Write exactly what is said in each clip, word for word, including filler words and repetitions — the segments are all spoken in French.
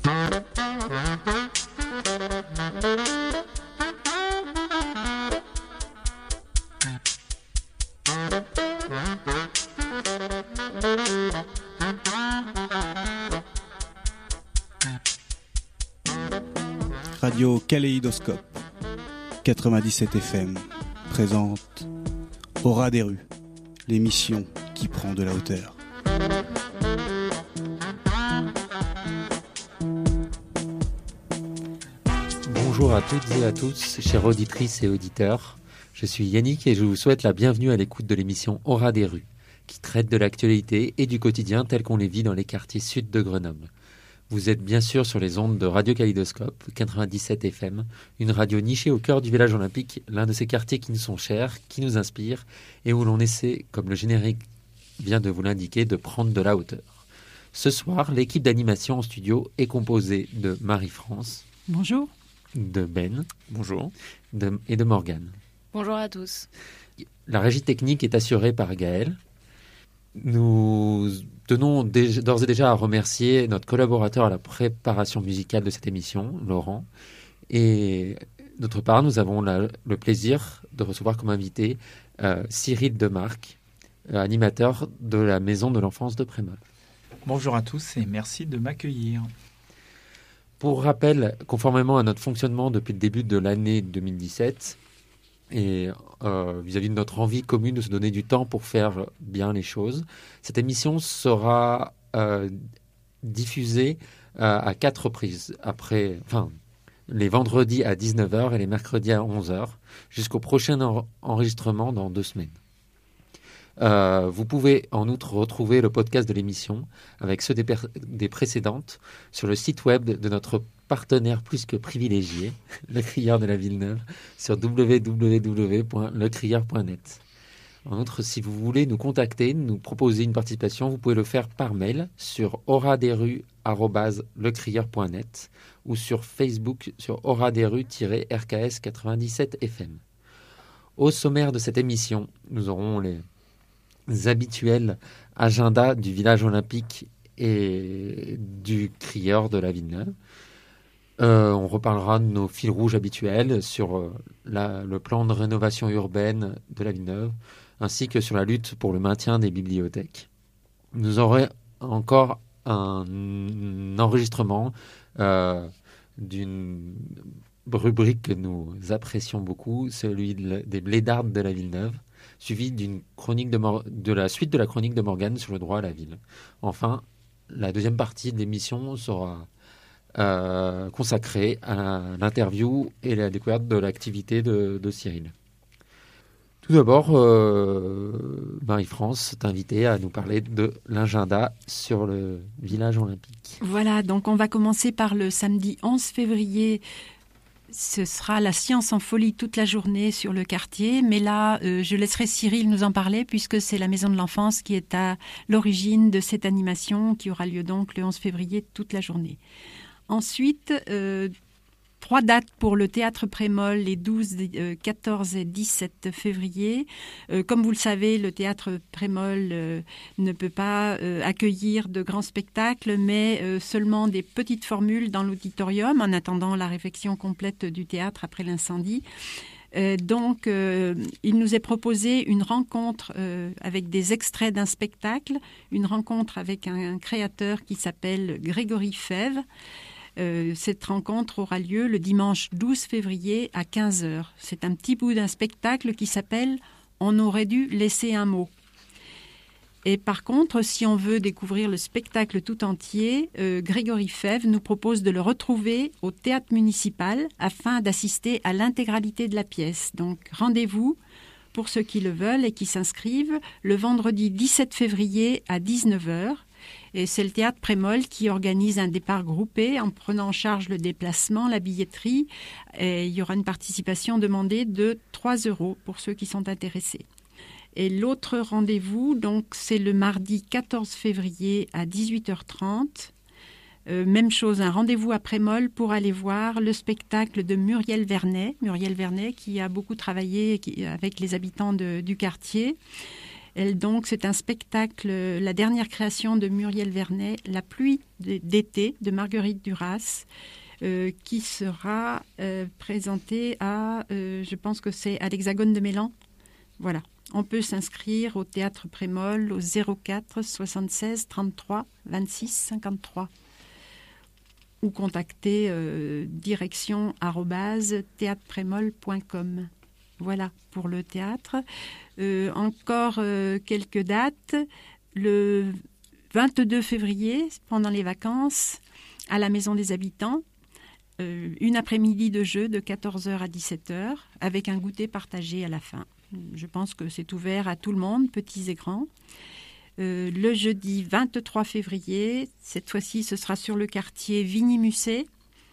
Radio Kaléidoscope quatre-vingt-dix-sept F M présente Au ras des rues, l'émission qui prend de la hauteur. Bonjour à toutes et à tous, chères auditrices et auditeurs. Je suis Yannick et je vous souhaite la bienvenue à l'écoute de l'émission Au ras des rues, qui traite de l'actualité et du quotidien tel qu'on les vit dans les quartiers sud de Grenoble. Vous êtes bien sûr sur les ondes de Radio Kaléidoscope quatre-vingt-dix-sept F M, une radio nichée au cœur du village olympique, l'un de ces quartiers qui nous sont chers, qui nous inspirent et où l'on essaie, comme le générique vient de vous l'indiquer, de prendre de la hauteur. Ce soir, l'équipe d'animation en studio est composée de Marie-France. Bonjour. De Ben. Bonjour. De, et de Morgane. Bonjour à tous. La régie technique est assurée par Gaël. Nous tenons déjà, d'ores et déjà à remercier notre collaborateur à la préparation musicale de cette émission, Laurent. Et d'autre part, nous avons la, le plaisir de recevoir comme invité euh, Cyril Demarque, euh, animateur de la Maison de l'Enfance de Prémol. Bonjour à tous et merci de m'accueillir. Pour rappel, conformément à notre fonctionnement depuis le début de l'année deux mille dix-sept, et euh, vis-à-vis de notre envie commune de se donner du temps pour faire bien les choses, cette émission sera euh, diffusée euh, à quatre reprises, après, enfin, les vendredis à dix-neuf heures et les mercredis à onze heures, jusqu'au prochain en- enregistrement dans deux semaines. Euh, vous pouvez en outre retrouver le podcast de l'émission avec ceux des, per- des précédentes sur le site web de, de notre partenaire plus que privilégié, Le Crieur de la Villeneuve, sur w w w point le crieur point net. En outre, si vous voulez nous contacter, nous proposer une participation, vous pouvez le faire par mail sur auradesrues arobase le crieur point net ou sur Facebook sur auradesrues-R K S quatre-vingt-dix-sept F M. Au sommaire de cette émission, nous aurons les habituels agendas du village olympique et du Crieur de la Villeneuve. Euh, on reparlera de nos fils rouges habituels sur euh, la, le plan de rénovation urbaine de la Villeneuve, ainsi que sur la lutte pour le maintien des bibliothèques. Nous aurons encore un, un enregistrement euh, d'une rubrique que nous apprécions beaucoup, celui de, des blédards de la Villeneuve, suivi d'une chronique de, Mor- de la suite de la chronique de Morgane sur le droit à la ville. Enfin, la deuxième partie de l'émission sera euh, consacrée à l'interview et la découverte de l'activité de, de Cyril. Tout d'abord, euh, Marie-France t'invitait à nous parler de l'agenda sur le village olympique. Voilà, donc on va commencer par le samedi onze février. Ce sera la science en folie toute la journée sur le quartier. Mais là, euh, je laisserai Cyril nous en parler puisque c'est la Maison de l'Enfance qui est à l'origine de cette animation qui aura lieu donc le onze février toute la journée. Ensuite, euh, trois dates pour le Théâtre Prémol, les douze, quatorze et dix-sept février. Euh, comme vous le savez, le Théâtre Prémol euh, ne peut pas euh, accueillir de grands spectacles, mais euh, seulement des petites formules dans l'auditorium en attendant la réfection complète du théâtre après l'incendie. Euh, donc, euh, il nous est proposé une rencontre euh, avec des extraits d'un spectacle, une rencontre avec un, un créateur qui s'appelle Grégory Fèvre. Euh, cette rencontre aura lieu le dimanche douze février à quinze heures. C'est un petit bout d'un spectacle qui s'appelle « On aurait dû laisser un mot ». Et par contre, si on veut découvrir le spectacle tout entier, euh, Grégory Fèvre nous propose de le retrouver au théâtre municipal afin d'assister à l'intégralité de la pièce. Donc rendez-vous pour ceux qui le veulent et qui s'inscrivent le vendredi dix-sept février à dix-neuf heures. Et c'est le Théâtre Prémol qui organise un départ groupé en prenant en charge le déplacement, la billetterie. Et il y aura une participation demandée de trois euros pour ceux qui sont intéressés. Et l'autre rendez-vous, donc, c'est le mardi quatorze février à dix-huit heures trente. Euh, même chose, un rendez-vous à Prémol pour aller voir le spectacle de Muriel Vernet. Muriel Vernet qui a beaucoup travaillé qui, avec les habitants de, du quartier. Elle, donc, c'est un spectacle, la dernière création de Muriel Vernet, La pluie d'été de Marguerite Duras, euh, qui sera euh, présentée à, euh, je pense que c'est à l'Hexagone de Mélan. Voilà. On peut s'inscrire au Théâtre Prémol au zéro quatre soixante-seize trente-trois vingt-six cinquante-trois ou contacter euh, direction arobase théâtre prémol point com. Voilà pour le théâtre. Euh, encore euh, quelques dates. Le vingt-deux février, pendant les vacances, à la Maison des Habitants, euh, une après-midi de jeu de quatorze heures à dix-sept heures, avec un goûter partagé à la fin. Je pense que c'est ouvert à tout le monde, petits et grands. Euh, le jeudi vingt-trois février, cette fois-ci, ce sera sur le quartier Vigny-Musset.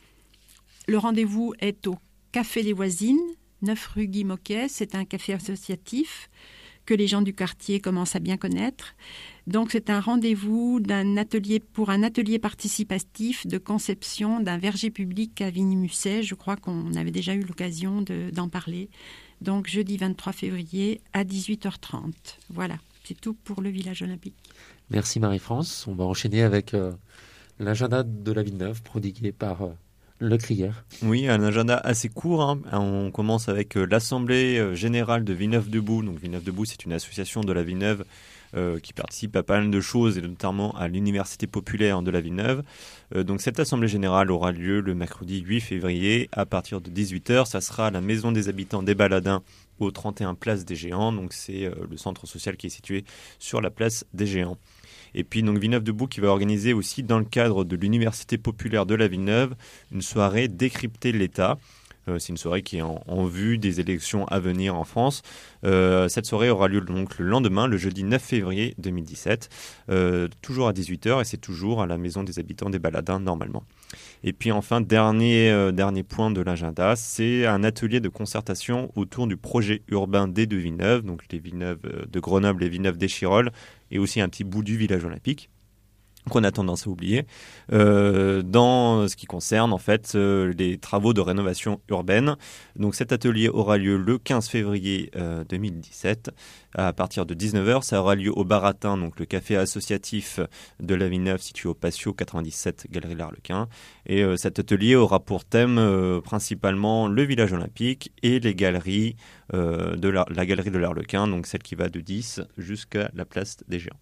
Le rendez-vous est au Café des Voisines, neuf rue Guy Moquet. C'est un café associatif que les gens du quartier commencent à bien connaître. Donc, c'est un rendez-vous d'un atelier, pour un atelier participatif de conception d'un verger public à Vigny-Musset. Je crois qu'on avait déjà eu l'occasion de, d'en parler. Donc, jeudi vingt-trois février à dix-huit heures trente. Voilà, c'est tout pour le village olympique. Merci Marie-France. On va enchaîner avec euh, l'agenda de la Villeneuve, prodigué par... Euh, Le Crier. Oui, un agenda assez court. Hein. On commence avec euh, l'Assemblée euh, générale de Villeneuve-Debout. Donc Villeneuve-Debout, c'est une association de la Villeneuve euh, qui participe à pas mal de choses, et notamment à l'Université populaire de la Villeneuve. Euh, donc cette Assemblée générale aura lieu le mercredi huit février à partir de dix-huit heures. Ça sera à la Maison des Habitants des Baladins au trente et un Place des Géants. Donc c'est euh, le centre social qui est situé sur la Place des Géants. Et puis donc Villeneuve-Debout qui va organiser aussi dans le cadre de l'Université populaire de la Villeneuve une soirée Décrypter l'État. Euh, c'est une soirée qui est en, en vue des élections à venir en France. Euh, cette soirée aura lieu donc le lendemain, le jeudi neuf février deux mille dix-sept, euh, toujours à dix-huit heures, et c'est toujours à la Maison des Habitants des Baladins normalement. Et puis enfin, dernier, euh, dernier point de l'agenda, c'est un atelier de concertation autour du projet urbain des deux Villeneuve, donc les Villeneuve de Grenoble et Villeneuve d'Échirolles, et aussi un petit bout du village olympique qu'on a tendance à oublier, euh, dans ce qui concerne en fait euh, les travaux de rénovation urbaine. Donc cet atelier aura lieu le quinze février euh, deux mille dix-sept à partir de dix-neuf heures. Ça aura lieu au Baratin, donc le café associatif de la Villeneuve situé au Patio quatre-vingt-dix-sept, Galerie L'Arlequin. Et euh, cet atelier aura pour thème euh, principalement le village olympique et les galeries euh, de la, la Galerie de l'Arlequin, donc celle qui va de dix jusqu'à la Place des Géants.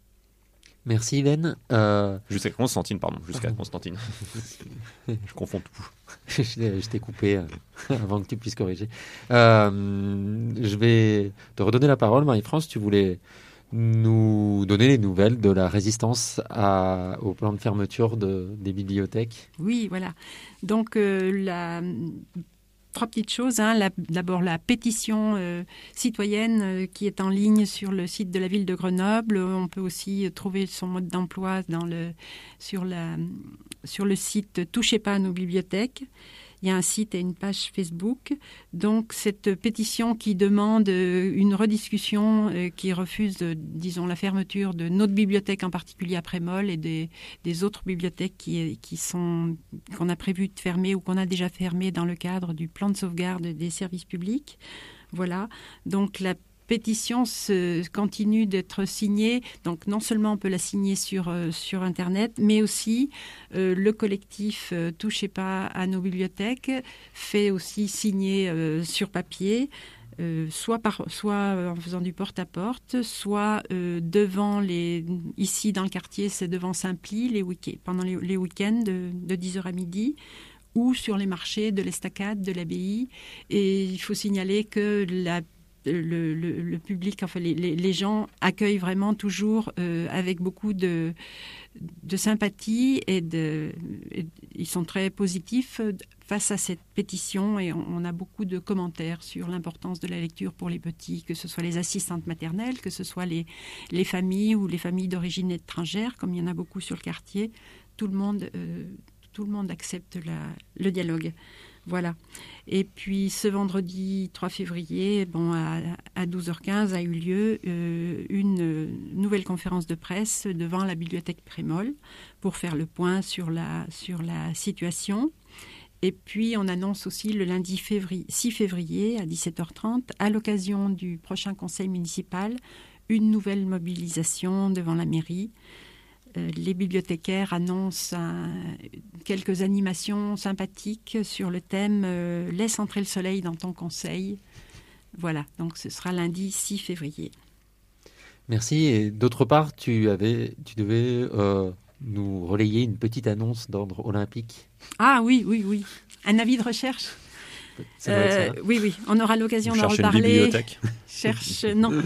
Merci Hélène. Euh... Jusqu'à Constantine, pardon. Jusqu'à Constantine. Je confonds tout. je t'ai coupé euh, avant que tu puisses corriger. Euh, je vais te redonner la parole, Marie-France. Tu voulais nous donner les nouvelles de la résistance à, au plan de fermeture de, des bibliothèques. Oui, voilà. Donc, euh, la... Trois petites choses. Hein. La, d'abord, la pétition euh, citoyenne euh, qui est en ligne sur le site de la ville de Grenoble. On peut aussi trouver son mode d'emploi dans le, sur, la, sur le site « Touchez pas à nos bibliothèques ». Il y a un site et une page Facebook. Donc, cette pétition qui demande une rediscussion, euh, qui refuse, euh, disons, la fermeture de notre bibliothèque, en particulier à Prémol, et des, des autres bibliothèques qui, qui sont, qu'on a prévu de fermer ou qu'on a déjà fermées dans le cadre du plan de sauvegarde des services publics. Voilà. Donc, la pétition se, continue d'être signée. Donc, non seulement on peut la signer sur, euh, sur Internet, mais aussi euh, le collectif euh, « Touchez pas à nos bibliothèques » fait aussi signer euh, sur papier, euh, soit, par, soit en faisant du porte-à-porte, soit euh, devant les... Ici, dans le quartier, c'est devant Saint-Ply, les week- pendant les, les week-ends de, de dix heures à midi, ou sur les marchés de l'Estacade, de l'Abbaye. Et il faut signaler que la Le, le, le public, enfin les, les, les gens accueillent vraiment toujours euh, avec beaucoup de, de sympathie et, de, et ils sont très positifs face à cette pétition, et on, on a beaucoup de commentaires sur l'importance de la lecture pour les petits, que ce soit les assistantes maternelles, que ce soit les, les familles ou les familles d'origine étrangère, comme il y en a beaucoup sur le quartier. Tout le monde, euh, tout le monde accepte la, le dialogue. Voilà. Et puis ce vendredi trois février, bon, à, à douze heures quinze a eu lieu euh, une nouvelle conférence de presse devant la bibliothèque Prémol pour faire le point sur la, sur la situation. Et puis on annonce aussi le lundi février, six février à dix-sept heures trente, à l'occasion du prochain conseil municipal, une nouvelle mobilisation devant la mairie. Euh, les bibliothécaires annoncent un, quelques animations sympathiques sur le thème euh, « Laisse entrer le soleil dans ton conseil ». Voilà, donc ce sera lundi six février. Merci. Et d'autre part, tu, avais, tu devais euh, nous relayer une petite annonce d'ordre olympique. Ah oui, oui, oui. Un avis de recherche. Ça doit être ça. Euh, oui, oui, on aura l'occasion Vous d'en cherchez une reparler. bibliothèque. Cherche, non.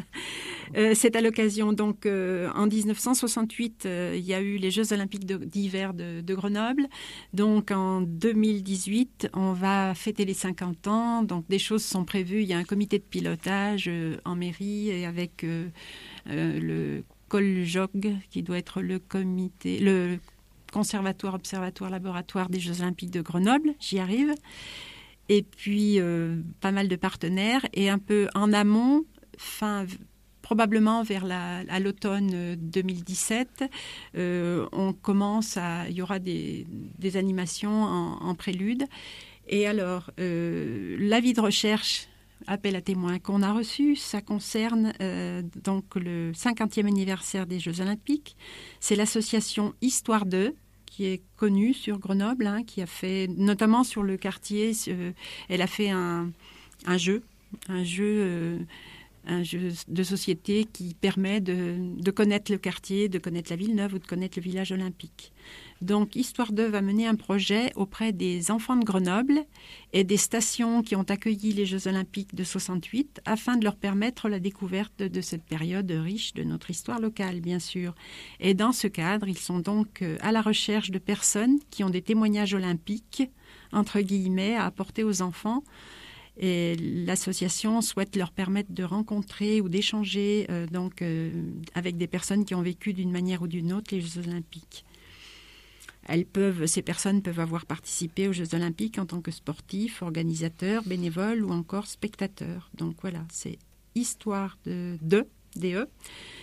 Euh, c'est à l'occasion, donc euh, en dix-neuf cent soixante-huit, euh, il y a eu les Jeux Olympiques de, d'hiver de, de Grenoble. Donc en deux mille dix-huit, on va fêter les cinquante ans. Donc des choses sont prévues. Il y a un comité de pilotage euh, en mairie et avec euh, euh, le COLJOG, qui doit être le comité, le conservatoire, observatoire, laboratoire des Jeux Olympiques de Grenoble. J'y arrive. Et puis euh, pas mal de partenaires et un peu en amont, fin probablement vers la, à l'automne deux mille dix-sept, euh, on commence à, il y aura des, des animations en, en prélude. Et alors, euh, l'avis de recherche, appel à témoins qu'on a reçu, ça concerne euh, donc le cinquantième anniversaire des Jeux Olympiques. C'est l'association Histoire deux, qui est connue sur Grenoble, hein, qui a fait, notamment sur le quartier, euh, elle a fait un, un jeu, un jeu... Euh, un jeu de société qui permet de, de connaître le quartier, de connaître la Villeneuve ou de connaître le village olympique. Donc, Histoire deux va mener un projet auprès des enfants de Grenoble et des stations qui ont accueilli les Jeux Olympiques de soixante-huit afin de leur permettre la découverte de cette période riche de notre histoire locale, bien sûr. Et dans ce cadre, ils sont donc à la recherche de personnes qui ont des témoignages olympiques, entre guillemets, à apporter aux enfants. Et l'association souhaite leur permettre de rencontrer ou d'échanger euh, donc, euh, avec des personnes qui ont vécu d'une manière ou d'une autre les Jeux Olympiques. Elles peuvent, ces personnes peuvent avoir participé aux Jeux Olympiques en tant que sportifs, organisateurs, bénévoles ou encore spectateurs. Donc voilà, c'est Histoire de, de D E.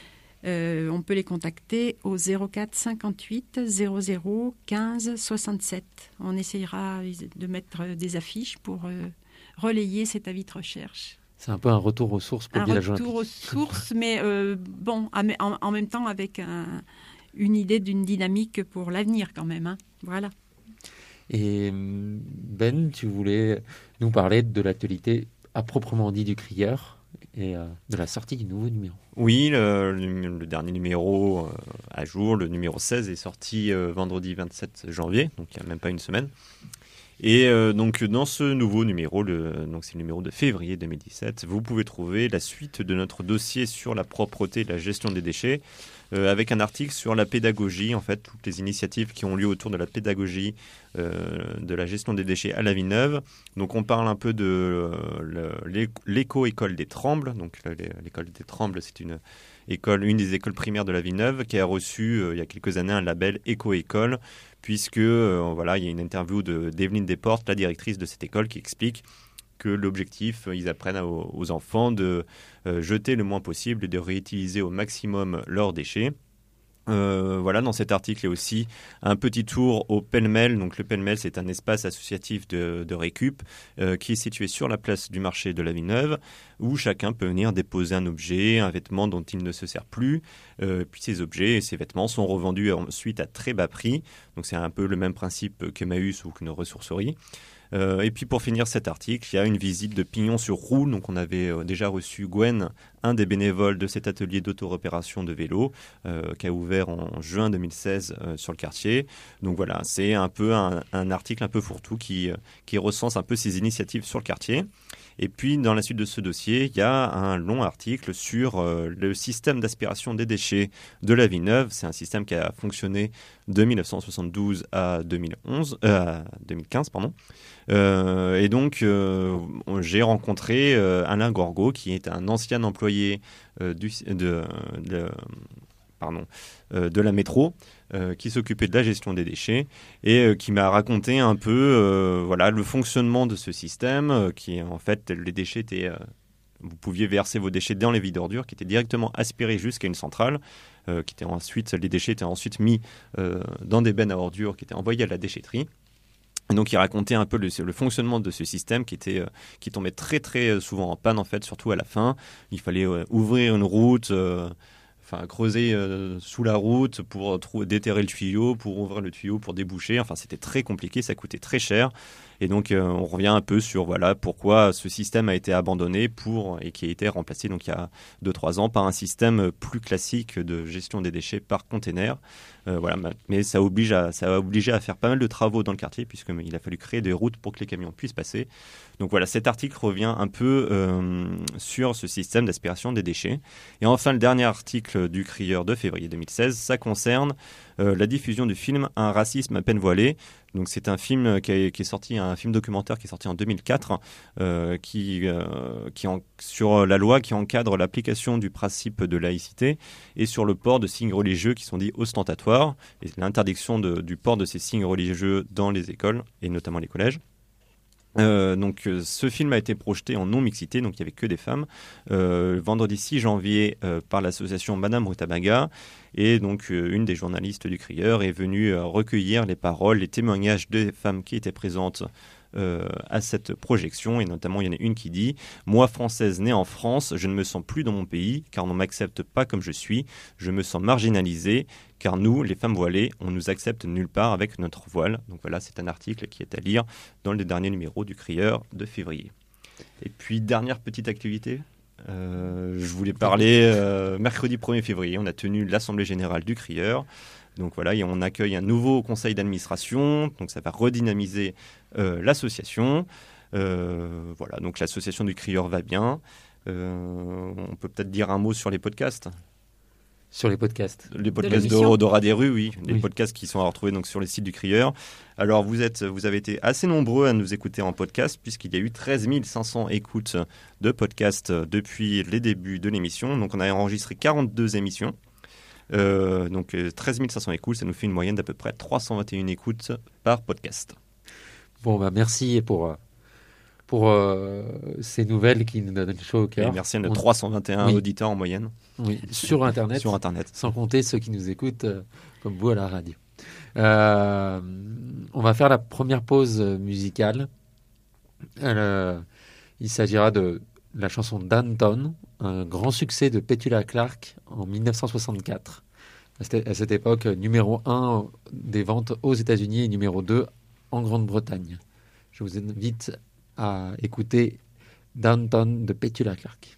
Euh, on peut les contacter au zéro quatre cinquante-huit zéro zéro quinze soixante-sept. On essayera de mettre des affiches pour... Euh, relayer cet avis de recherche. C'est un peu un retour aux sources pour un le village olympique. Un retour aux sources, mais euh, bon, en, en même temps avec un, une idée d'une dynamique pour l'avenir quand même. Hein. Voilà. Et Ben, tu voulais nous parler de l'actualité à proprement dit du Crieur et euh, de la sortie du nouveau numéro. Oui, le, le, le dernier numéro euh, à jour, le numéro seize, est sorti euh, vendredi vingt-sept janvier, donc il n'y a même pas une semaine. Et euh, donc dans ce nouveau numéro, le, donc c'est le numéro de février deux mille dix-sept, vous pouvez trouver la suite de notre dossier sur la propreté et la gestion des déchets, euh, avec un article sur la pédagogie, en fait, toutes les initiatives qui ont lieu autour de la pédagogie euh, de la gestion des déchets à la Villeneuve. Donc on parle un peu de euh, le, l'éco-école des Trembles. Donc l'école des Trembles, c'est une école, une des écoles primaires de la Villeneuve, qui a reçu euh, il y a quelques années un label éco-école, puisque euh, voilà, il y a une interview de, d'Evelyne Desportes, la directrice de cette école, qui explique que l'objectif, ils apprennent aux, aux enfants de euh, jeter le moins possible et de réutiliser au maximum leurs déchets. Euh, voilà, dans cet article, il y a aussi un petit tour au Pêle-Mêle. Donc, le Pêle-Mêle, c'est un espace associatif de, de récup euh, qui est situé sur la place du marché de la Villeneuve, où chacun peut venir déposer un objet, un vêtement dont il ne se sert plus. Euh, puis ces objets et ces vêtements sont revendus ensuite à très bas prix. Donc, c'est un peu le même principe qu'Emmaüs ou qu'une ressourcerie. Euh, et puis pour finir cet article, il y a une visite de Pignon-sur-Roule. Donc on avait euh, déjà reçu Gwen, un des bénévoles de cet atelier d'auto-réparation de vélo euh, qui a ouvert en juin deux mille seize euh, sur le quartier. Donc voilà, c'est un peu un, un article un peu fourre-tout qui, euh, qui recense un peu ces initiatives sur le quartier. Et puis, dans la suite de ce dossier, il y a un long article sur euh, le système d'aspiration des déchets de la Villeneuve. C'est un système qui a fonctionné de mille neuf cent soixante-douze à deux mille onze, euh, deux mille quinze, pardon. Euh, et donc, euh, j'ai rencontré euh, Alain Gorgo, qui est un ancien employé euh, du, de, de, pardon, euh, de la métro, euh, qui s'occupait de la gestion des déchets et euh, qui m'a raconté un peu euh, voilà, le fonctionnement de ce système, euh, qui en fait, les déchets étaient... Euh, vous pouviez verser vos déchets dans les vides ordures qui étaient directement aspirés jusqu'à une centrale, euh, qui était ensuite, les déchets étaient ensuite mis euh, dans des bennes à ordures qui étaient envoyés à la déchetterie. Et donc il racontait un peu le, le fonctionnement de ce système qui était euh, qui tombait très très souvent en panne en fait, surtout à la fin. Il fallait euh, ouvrir une route, euh, enfin creuser euh, sous la route pour trou- déterrer le tuyau, pour ouvrir le tuyau, pour déboucher. Enfin c'était très compliqué, ça coûtait très cher. Et donc euh, on revient un peu sur voilà pourquoi ce système a été abandonné pour et qui a été remplacé donc il y a deux trois ans par un système plus classique de gestion des déchets par container. Euh, voilà, mais ça oblige à ça a obligé à faire pas mal de travaux dans le quartier puisqu'il a fallu créer des routes pour que les camions puissent passer. Donc voilà, cet article revient un peu euh, sur ce système d'aspiration des déchets. Et enfin, le dernier article du Crieur de février deux mille seize, ça concerne euh, la diffusion du film Un racisme à peine voilé. Donc c'est un film qui est, qui est sorti, un film documentaire qui est sorti en deux mille quatre, euh, qui, euh, qui en, sur la loi qui encadre l'application du principe de laïcité et sur le port de signes religieux qui sont dits ostentatoires et l'interdiction de, du port de ces signes religieux dans les écoles et notamment les collèges. Euh, donc euh, ce film a été projeté en non-mixité, donc il n'y avait que des femmes, euh, vendredi six janvier euh, par l'association Madame Rutabaga, et donc euh, une des journalistes du Crieur est venue euh, recueillir les paroles, les témoignages des femmes qui étaient présentes euh, à cette projection, et notamment il y en a une qui dit « Moi, française née en France, je ne me sens plus dans mon pays, car on ne m'accepte pas comme je suis, je me sens marginalisée, car nous, les femmes voilées, on nous accepte nulle part avec notre voile. » Donc voilà, c'est un article qui est à lire dans le dernier numéro du Crieur de février. Et puis, dernière petite activité, euh, je voulais parler, euh, mercredi premier février, on a tenu l'Assemblée Générale du Crieur. Donc voilà, et on accueille un nouveau conseil d'administration, donc ça va redynamiser euh, l'association. Euh, voilà, donc l'association du Crieur va bien. Euh, on peut peut-être dire un mot sur les podcasts. Sur les podcasts. Les podcasts de d'Aura des rues, oui. Les oui. podcasts qui sont à retrouver donc sur les sites du Crieur. Alors, vous, êtes, vous avez été assez nombreux à nous écouter en podcast, puisqu'il y a eu treize mille cinq cents écoutes de podcasts depuis les débuts de l'émission. Donc, on a enregistré quarante-deux émissions. Euh, donc, treize mille cinq cents écoutes, ça nous fait une moyenne d'à peu près trois cent vingt et une écoutes par podcast. Bon, bah, merci pour... pour euh, ces nouvelles qui nous donnent chaud au cœur. Et merci à nos on... trois cent vingt et un oui. auditeurs en moyenne. Oui, sur Internet. sur Internet. Sans compter ceux qui nous écoutent euh, comme vous à la radio. Euh, on va faire la première pause musicale. Euh, il s'agira de la chanson Downtown, un grand succès de Petula Clark en dix-neuf cent soixante-quatre. À cette époque, numéro un des ventes aux États-Unis et numéro deux en Grande-Bretagne. Je vous invite à écouter Downtown de Petula Clark.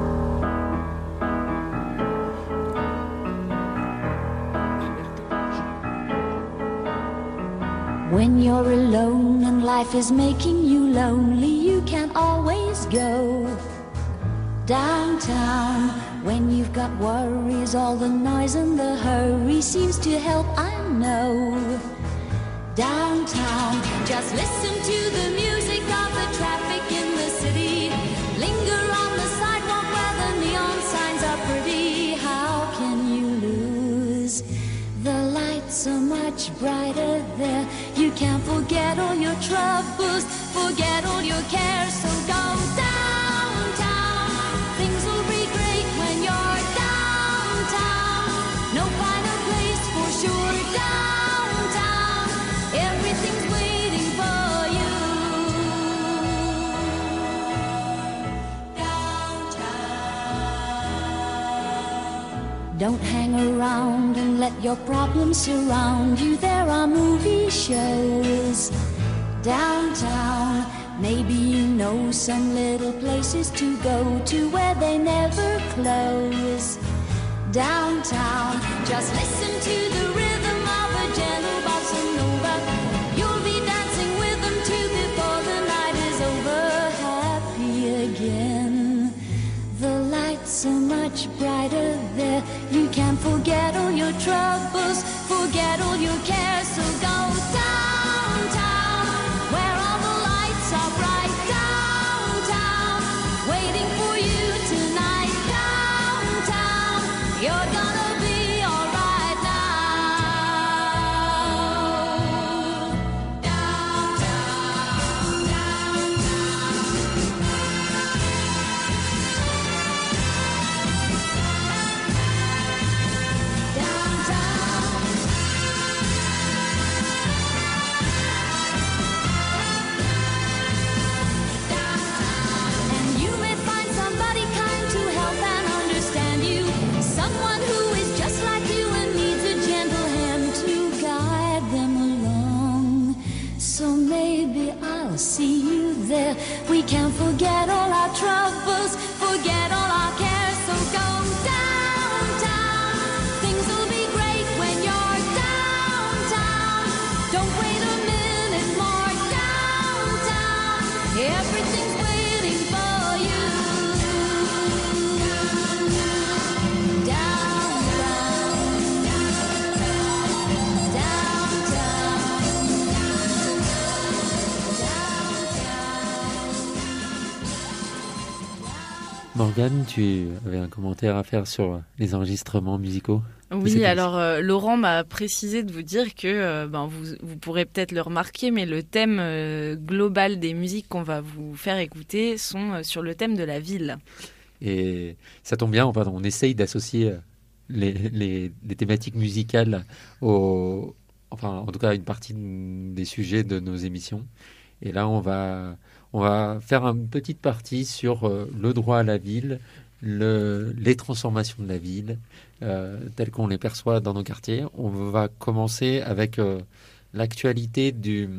When you're alone and life is making you lonely, you can always go downtown. When you've got worries, all the noise and the hurry seems to help, I know. Downtown, just listen to the music of the traffic in the city. Linger on the sidewalk where the neon signs are pretty. How can you lose? The lights are much brighter there. You can't forget all your troubles, forget all your cares. So go downtown. Things will be great when you're downtown. No finer place for sure. Downtown, everything's waiting for you. Downtown. Don't hang around and let your problems surround you. There are movie shows downtown. Maybe you know some little places to go to where they never close. Downtown, just listen to the rhythm of a gentle bossa nova. You'll be dancing with them too before the night is over. Happy again. The lights are much brighter there. You can forget all your troubles, forget all your cares. So go downtown, where all the lights are bright. Downtown, waiting for you tonight. Downtown, you're gonna be alright. so maybe I'll see you there. We can forget all our troubles, forget all our cares, so go downtown. Things will be great when you're downtown. Don't wait a minute more, downtown. Everything's waiting for you. Downtown, Morgane, tu avais un commentaire à faire sur les enregistrements musicaux? Oui, alors euh, Laurent m'a précisé de vous dire que euh, ben, vous, vous pourrez peut-être le remarquer, mais le thème euh, global des musiques qu'on va vous faire écouter sont euh, sur le thème de la ville. Et ça tombe bien, enfin, on essaye d'associer les, les, les thématiques musicales au, enfin, en tout cas, à une partie des sujets de nos émissions. Et là, on va, on va faire une petite partie sur euh, le droit à la ville, le, les transformations de la ville, euh, telles qu'on les perçoit dans nos quartiers. On va commencer avec euh, l'actualité du,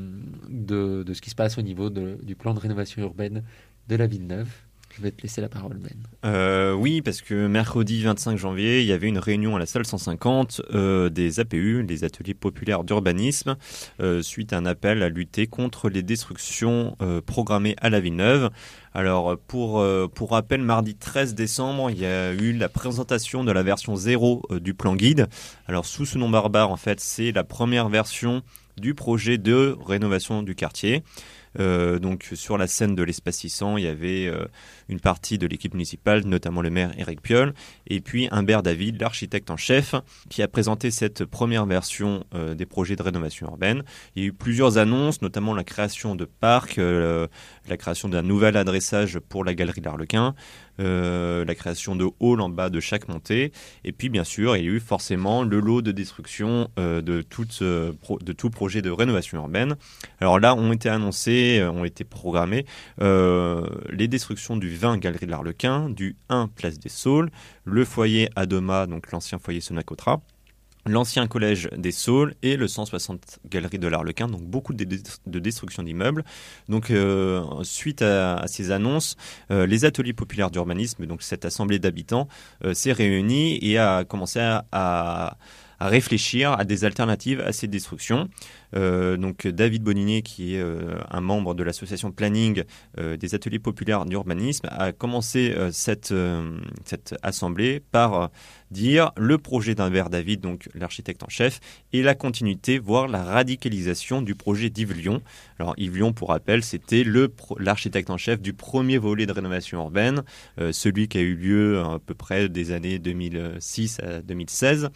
de, de ce qui se passe au niveau de, du plan de rénovation urbaine de la Villeneuve. Je vais te laisser la parole, Ben. Euh, oui, parce que mercredi vingt-cinq janvier, il y avait une réunion à la salle cent cinquante euh, des A P U, les ateliers populaires d'urbanisme, euh, suite à un appel à lutter contre les destructions euh, programmées à la Villeneuve. Alors, pour, euh, pour rappel, mardi treize décembre, il y a eu la présentation de la version zéro euh, du plan guide. Alors, sous ce nom barbare, en fait, c'est la première version du projet de rénovation du quartier. Euh, donc sur la scène de l'espace six cents, il y avait euh, une partie de l'équipe municipale, notamment le maire Éric Piolle, et puis Humbert David, l'architecte en chef, qui a présenté cette première version euh, des projets de rénovation urbaine. Il y a eu plusieurs annonces, notamment la création de parcs, euh, la création d'un nouvel adressage pour la galerie d'Arlequin, euh, la création de halls en bas de chaque montée, et puis bien sûr il y a eu forcément le lot de destruction euh, de, toute, euh, pro, de tout projet de rénovation urbaine. Alors là ont été annoncés, ont été programmés euh, les destructions du vingt galerie de l'Arlequin, du un place des Saules, le foyer Adoma, donc l'ancien foyer Sonacotra, l'ancien collège des Saules et le cent soixante galerie de l'Arlequin, donc beaucoup de, dé- de destruction d'immeubles. Donc euh, suite à, à ces annonces, euh, les ateliers populaires d'urbanisme, donc cette assemblée d'habitants, euh, s'est réunie et a commencé à, à à réfléchir à des alternatives à ces destructions. Euh, donc David Boninier, qui est euh, un membre de l'association Planning euh, des ateliers populaires d'urbanisme, a commencé euh, cette, euh, cette assemblée par euh, dire le projet d'Humbert David, donc l'architecte en chef, et la continuité, voire la radicalisation du projet d'Yves Lion. Alors Yves Lion, pour rappel, c'était le pro- l'architecte en chef du premier volet de rénovation urbaine, euh, celui qui a eu lieu à peu près des années deux mille six à deux mille seize.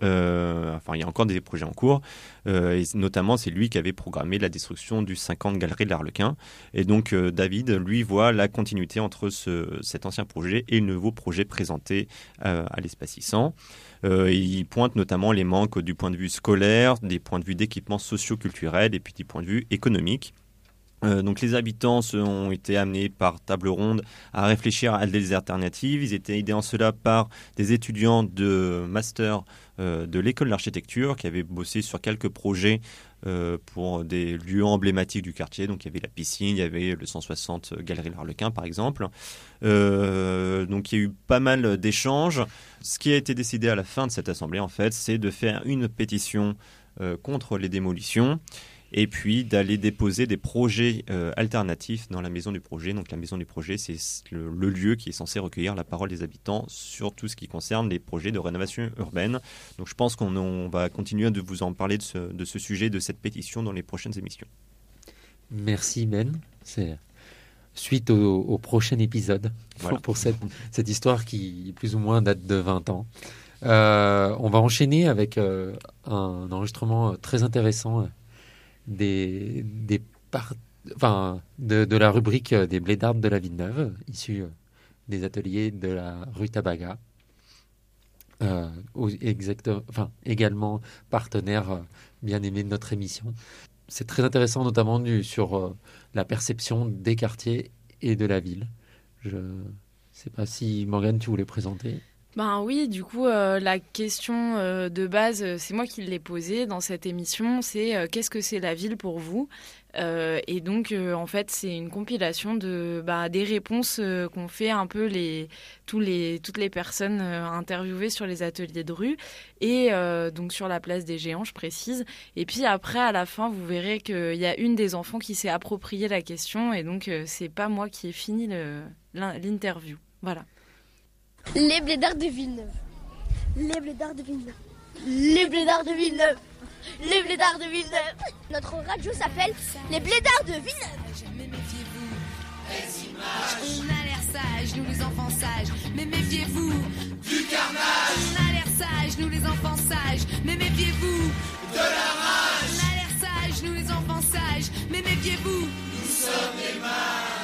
Euh, enfin, il y a encore des projets en cours, euh, et notamment c'est lui qui avait programmé la destruction du cinquante galerie de l'Arlequin. Et donc euh, David, lui, voit la continuité entre ce, cet ancien projet et le nouveau projet présenté euh, à l'espace six cents. Euh, il pointe notamment les manques du point de vue scolaire, des points de vue d'équipements socio-culturels et puis du point de vue économique. Euh, donc les habitants ont été amenés par table ronde à réfléchir à des alternatives. Ils étaient aidés en cela par des étudiants de master euh, de l'école d'architecture qui avaient bossé sur quelques projets euh, pour des lieux emblématiques du quartier. Donc il y avait la piscine, il y avait le cent soixante Galerie l'Arlequin par exemple. Euh, donc il y a eu pas mal d'échanges. Ce qui a été décidé à la fin de cette assemblée en fait, c'est de faire une pétition euh, contre les démolitions, et puis d'aller déposer des projets euh, alternatifs dans la maison du projet. Donc la maison du projet, c'est le, le lieu qui est censé recueillir la parole des habitants sur tout ce qui concerne les projets de rénovation urbaine. Donc je pense qu'on on va continuer de vous en parler de ce, de ce sujet, de cette pétition dans les prochaines émissions. Merci Ben. C'est suite au, au prochain épisode, voilà, pour cette, cette histoire qui plus ou moins date de vingt ans. Euh, on va enchaîner avec euh, un enregistrement très intéressant des, des par... enfin, de, de la rubrique des blédards de la Villeneuve, issu des ateliers de la rue Tabaga. Euh, exact... enfin, également partenaire euh, bien aimé de notre émission. C'est très intéressant, notamment du, sur euh, la perception des quartiers et de la ville. Je ne sais pas si, Morgane, tu voulais présenter. Ben oui, du coup, euh, la question euh, de base, euh, c'est moi qui l'ai posée dans cette émission, c'est euh, qu'est-ce que c'est la ville pour vous ? Euh, et donc, euh, en fait, c'est une compilation de bah, des réponses euh, qu'ont fait un peu les, tous les, toutes les personnes euh, interviewées sur les ateliers de rue et euh, donc sur la place des Géants, je précise. Et puis après, à la fin, vous verrez qu'il y a une des enfants qui s'est approprié la question et donc euh, c'est pas moi qui ai fini le, l'interview. Voilà. Les blédards de Villeneuve. Les blédards de Villeneuve. Les blédards de Villeneuve. Les blédards de Villeneuve. Notre radio s'appelle Les blédards de Villeneuve. On a l'air sage, nous les enfants sages, mais méfiez-vous du carnage. On a l'air sage, nous les enfants sages, mais méfiez-vous de la rage. On a l'air sage, nous les enfants sages, mais méfiez-vous, nous sommes des mages.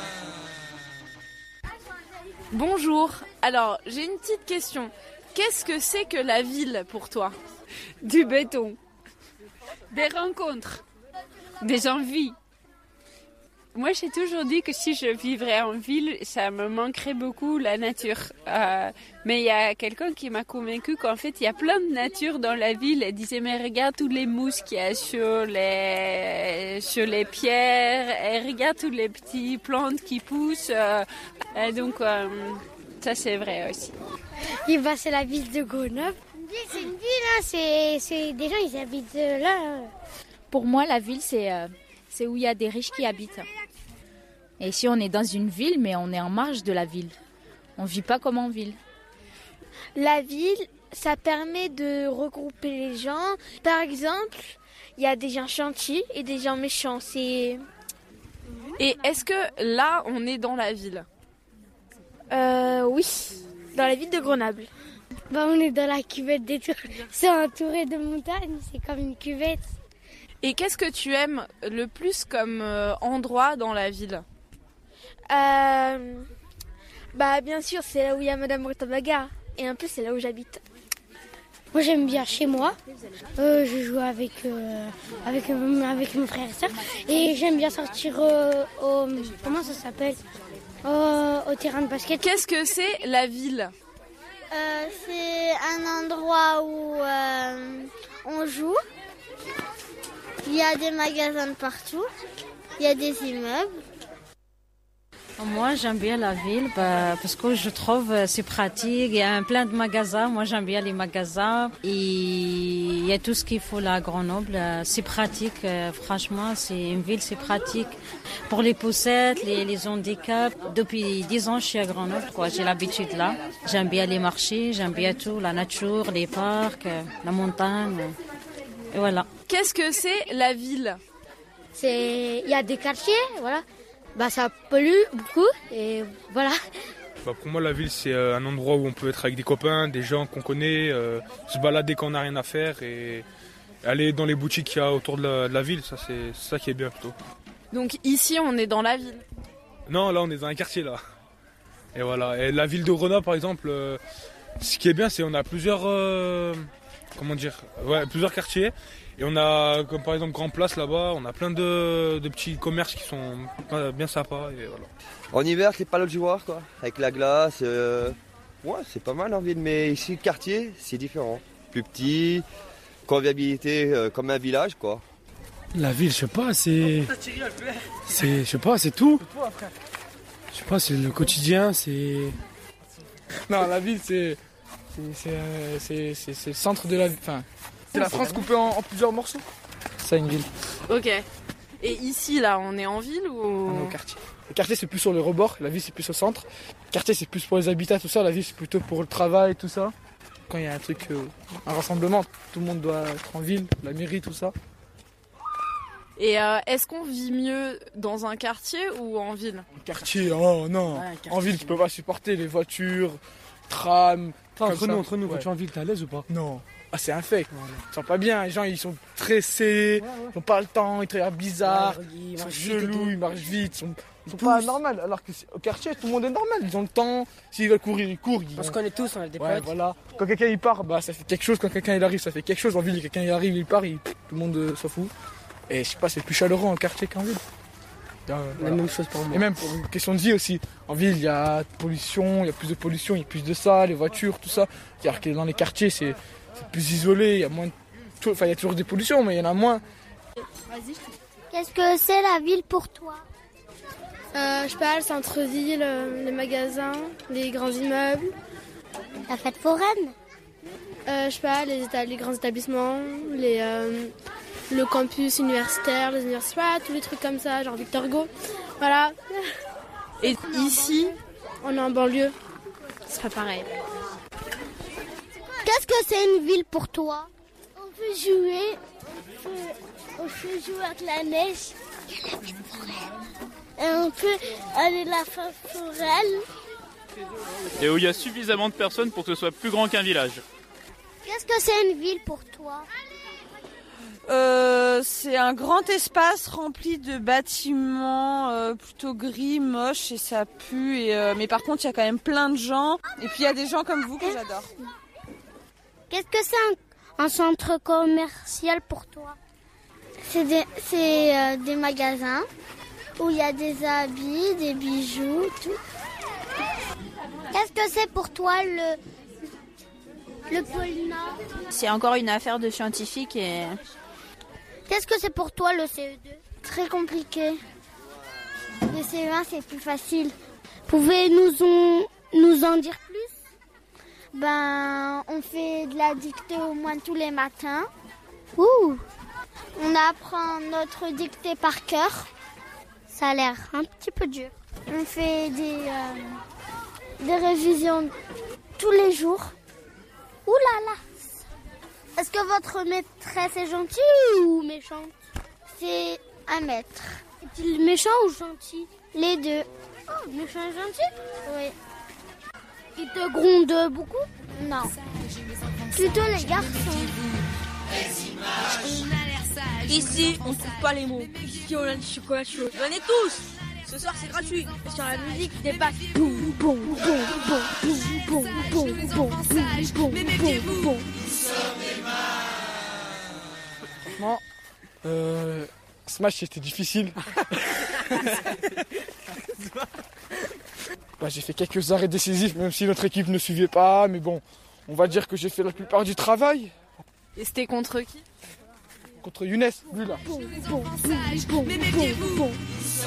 Bonjour, alors j'ai une petite question. Qu'est-ce que c'est que la ville pour toi ? Du béton, des rencontres, des envies. Moi, j'ai toujours dit que si je vivrais en ville, ça me manquerait beaucoup la nature. Euh, mais il y a quelqu'un qui m'a convaincu qu'en fait, il y a plein de nature dans la ville. Elle disait, mais regarde toutes les mousses qu'il y a sur les, sur les pierres, et regarde toutes les petites plantes qui poussent. Euh, et donc, euh, ça, c'est vrai aussi. Et bah, c'est la ville de Grenoble. C'est une ville, hein, c'est, c'est des gens, ils habitent là. Pour moi, la ville, c'est, euh, c'est où il y a des riches qui habitent. Et si on est dans une ville, mais on est en marge de la ville. On ne vit pas comme en ville. La ville, ça permet de regrouper les gens. Par exemple, il y a des gens gentils et des gens méchants. C'est... Et est-ce que là, on est dans la ville ? Euh, oui, dans la ville de Grenoble. Bah, on est dans la cuvette des tours. C'est entouré de montagnes, c'est comme une cuvette. Et qu'est-ce que tu aimes le plus comme euh, endroit dans la ville ? euh, Bah, bien sûr, c'est là où il y a Madame Rutabaga. Et un peu, c'est là où j'habite. Moi, j'aime bien chez moi. Euh, je joue avec, euh, avec, euh, avec mon frère et soeur. Et j'aime bien sortir euh, au... Comment ça s'appelle au, au terrain de basket. Qu'est-ce que c'est la ville ? Euh, c'est un endroit où euh, on joue. Il y a des magasins de partout. Il y a des immeubles. Moi, j'aime bien la ville bah, parce que je trouve que c'est pratique. Il y a plein de magasins. Moi, j'aime bien les magasins. Et il y a tout ce qu'il faut là à Grenoble. C'est pratique. Franchement, c'est une ville, c'est pratique. Pour les poussettes, les, les handicaps. Depuis dix ans, je suis à Grenoble. Quoi. J'ai l'habitude là. J'aime bien les marchés. J'aime bien tout. La nature, les parcs, la montagne. Et voilà. Qu'est-ce que c'est la ville ? C'est... Il y a des quartiers, voilà. Bah, ça pollue beaucoup et voilà. Bah, pour moi, la ville, c'est un endroit où on peut être avec des copains, des gens qu'on connaît, euh, se balader quand on n'a rien à faire et aller dans les boutiques qu'il y a autour de la, de la ville. Ça, c'est, c'est ça qui est bien plutôt. Donc ici, on est dans la ville ? Non, là, on est dans un quartier, là. Et voilà. Et la ville de Grenoble, par exemple, euh, ce qui est bien, c'est qu'on a plusieurs... Euh, comment dire ouais, plusieurs quartiers. Et on a, comme par exemple Grand Place là-bas, on a plein de, de petits commerces qui sont bien sympas. Et voilà. En hiver, c'est pas l'autre jour, quoi. Avec la glace, euh... ouais, c'est pas mal en ville. Mais ici, le quartier, c'est différent. Plus petit, convivialité euh, comme un village, quoi. La ville, je sais pas, c'est... c'est je sais pas, c'est tout. Je sais pas, c'est le quotidien, c'est... Non, la ville, c'est... C'est, c'est, c'est, c'est, c'est le centre de la ville. Enfin, c'est la France coupée en, en plusieurs morceaux. C'est ça, une ville. Ok. Et ici, là, on est en ville ou... On est au quartier. Le quartier, c'est plus sur le rebord, la ville, c'est plus au centre. Le quartier, c'est plus pour les habitats, tout ça. La ville, c'est plutôt pour le travail, tout ça. Quand il y a un truc, euh, un rassemblement, tout le monde doit être en ville, la mairie, tout ça. Et euh, est-ce qu'on vit mieux dans un quartier ou en ville ? Quartier, oh non. Ouais, quartier, en ville, tu peux pas supporter les voitures, trams. Enfin, entre nous, entre nous, ouais. Quand tu es en ville, t'es à l'aise ou pas ? Non. Ah, c'est un fait. Ouais. Ils sont pas bien. Les gens, ils sont stressés, ouais, ouais. Ils n'ont pas le temps, ils te regardent bizarre, ouais, ils, ils sont chelous, ils marchent vite, ils sont, ils sont pas normaux. Alors qu'au quartier, tout le monde est normal. Ils ont le temps. S'ils veulent courir, ils courent. Ils on vont... se connaît tous, on a des ouais, potes. Voilà. Quand quelqu'un il part, bah ça fait quelque chose. Quand quelqu'un il arrive, ça fait quelque chose. En ville, quelqu'un il arrive, il part, il... tout le monde euh, s'en fout. Et je sais pas, c'est plus chaleureux en quartier qu'en ville. La même chose pour moi. Et même pour une question de vie aussi. En ville, il y a pollution, il y a plus de pollution, il y a plus de ça, les voitures, tout ça. C'est-à-dire que dans les quartiers, c'est, c'est plus isolé, il y a moins de... Enfin, il y a toujours des pollutions, mais il y en a moins. Vas-y. Qu'est-ce que c'est la ville pour toi? euh, Je sais pas, le centre-ville, euh, les magasins, les grands immeubles. La fête foraine? euh, Je sais pas, les, éta- les grands établissements, les, euh, le campus universitaire, les universités, tous les trucs comme ça, genre Victor Hugo. Voilà. Et ici, on est en banlieue. C'est pas pareil. Qu'est-ce que c'est une ville pour toi? On peut jouer, on peut jouer avec la neige. Et on peut aller à la fête foraine. Et où il y a suffisamment de personnes pour que ce soit plus grand qu'un village. Qu'est-ce que c'est une ville pour toi? Euh, c'est un grand espace rempli de bâtiments euh, plutôt gris, moches et ça pue. Et, euh, mais par contre, il y a quand même plein de gens. Et puis il y a des gens comme vous que j'adore. Qu'est-ce que c'est un, un centre commercial pour toi? C'est des, c'est, euh, des magasins où il y a des habits, des bijoux, tout. Qu'est-ce que c'est pour toi le, le pôle Nord? C'est encore une affaire de scientifiques et... Qu'est-ce que c'est pour toi le C E deux? Très compliqué. Le C E un c'est plus facile. Pouvez-nous en, nous en dire plus? Ben, on fait de la dictée au moins tous les matins. Ouh! On apprend notre dictée par cœur. Ça a l'air un petit peu dur. On fait des, euh, des révisions tous les jours. Ouh là là! Est-ce que votre maîtresse est gentille ou méchante? C'est un maître. Est-il méchant ou gentil? Les deux. Oh, méchant et gentil? Oui. Il te gronde beaucoup? Non. Plutôt les garçons. Ici, on trouve pas les mots. Ici, on a du chocolat chaud. Venez tous! Ce soir, c'est gratuit. Sur la musique dépasse. Boum, boum, boum, boum, boum, boum, boum, boum, boum, boum, boum. Franchement, euh, ce match c'était difficile. Bah, j'ai fait quelques arrêts décisifs, même si notre équipe ne suivait pas. Mais bon, on va dire que j'ai fait la plupart du travail. Et c'était contre qui? Contre Younes, lui là. Boum, boum, boum, boum, boum.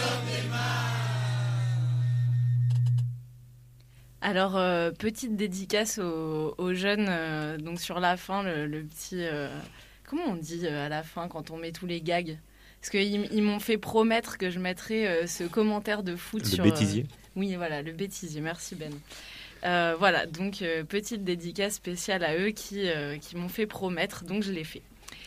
Alors, euh, petite dédicace aux, aux jeunes, euh, donc sur la fin, le, le petit... Euh, comment on dit euh, à la fin quand on met tous les gags? Parce qu'ils ils m'ont fait promettre que je mettrais euh, ce commentaire de foot le sur... Le bêtisier. Euh, oui, voilà, le bêtisier. Merci Ben. Euh, voilà, donc euh, petite dédicace spéciale à eux qui, euh, qui m'ont fait promettre, donc je l'ai fait.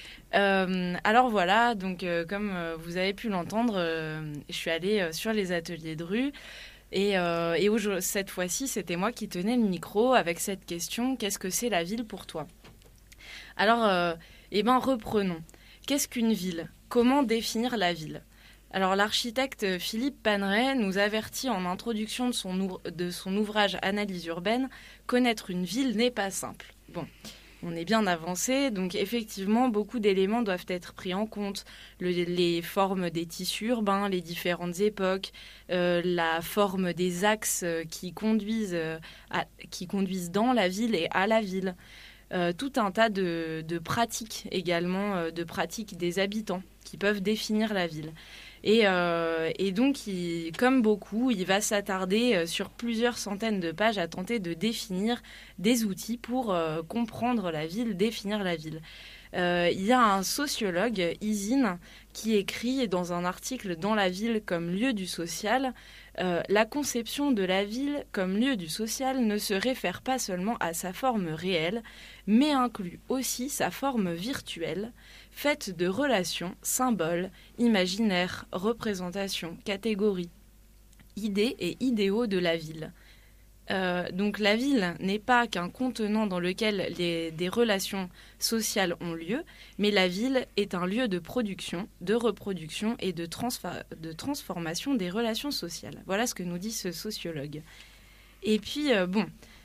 Euh, alors voilà, donc euh, comme euh, vous avez pu l'entendre, euh, je suis allée euh, sur les ateliers de rue. Et, euh, et où, cette fois-ci, c'était moi qui tenais le micro avec cette question: qu'est-ce que c'est la ville pour toi? Alors, euh, eh ben, reprenons. Qu'est-ce qu'une ville? Comment définir la ville? Alors, l'architecte Philippe Paneret nous avertit en introduction de son, ou- de son ouvrage Analyse urbaine: connaître une ville n'est pas simple. Bon. On est bien avancé, donc effectivement, beaucoup d'éléments doivent être pris en compte. Le, les formes des tissus urbains, les différentes époques, euh, la forme des axes qui conduisent, euh, à, qui conduisent dans la ville et à la ville. Euh, tout un tas de, de pratiques également, euh, de pratiques des habitants qui peuvent définir la ville. Et, euh, et donc, il, comme beaucoup, il va s'attarder sur plusieurs centaines de pages à tenter de définir des outils pour euh, comprendre la ville, définir la ville. Euh, il y a un sociologue, Isine, qui écrit dans un article dans la ville comme lieu du social, euh, la conception de la ville comme lieu du social ne se réfère pas seulement à sa forme réelle, mais inclut aussi sa forme virtuelle, faite de relations, symboles, imaginaires, représentations, catégories, idées et idéaux de la ville. Euh, donc la ville n'est pas qu'un contenant dans lequel les, des relations sociales ont lieu, mais la ville est un lieu de production, de reproduction et de, transfa- de transformation des relations sociales. Voilà ce que nous dit ce sociologue. Et puis, euh, bon,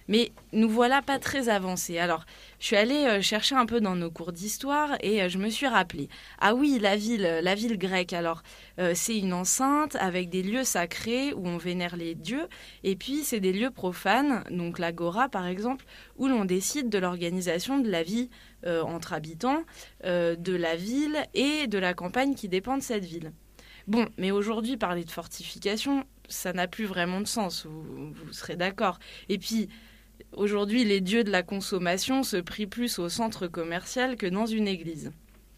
Mais nous voilà pas très avancés. Alors, je suis allée euh, chercher un peu dans nos cours d'histoire et euh, je me suis rappelé. Ah oui, la ville, la ville grecque. Alors, euh, c'est une enceinte avec des lieux sacrés où on vénère les dieux. Et puis, c'est des lieux profanes, donc l'agora par exemple, où l'on décide de l'organisation de la vie euh, entre habitants, euh, de la ville et de la campagne qui dépend de cette ville. Bon, mais aujourd'hui, parler de fortification, ça n'a plus vraiment de sens, vous, vous serez d'accord. Et puis, aujourd'hui, les dieux de la consommation se prient plus au centre commercial que dans une église.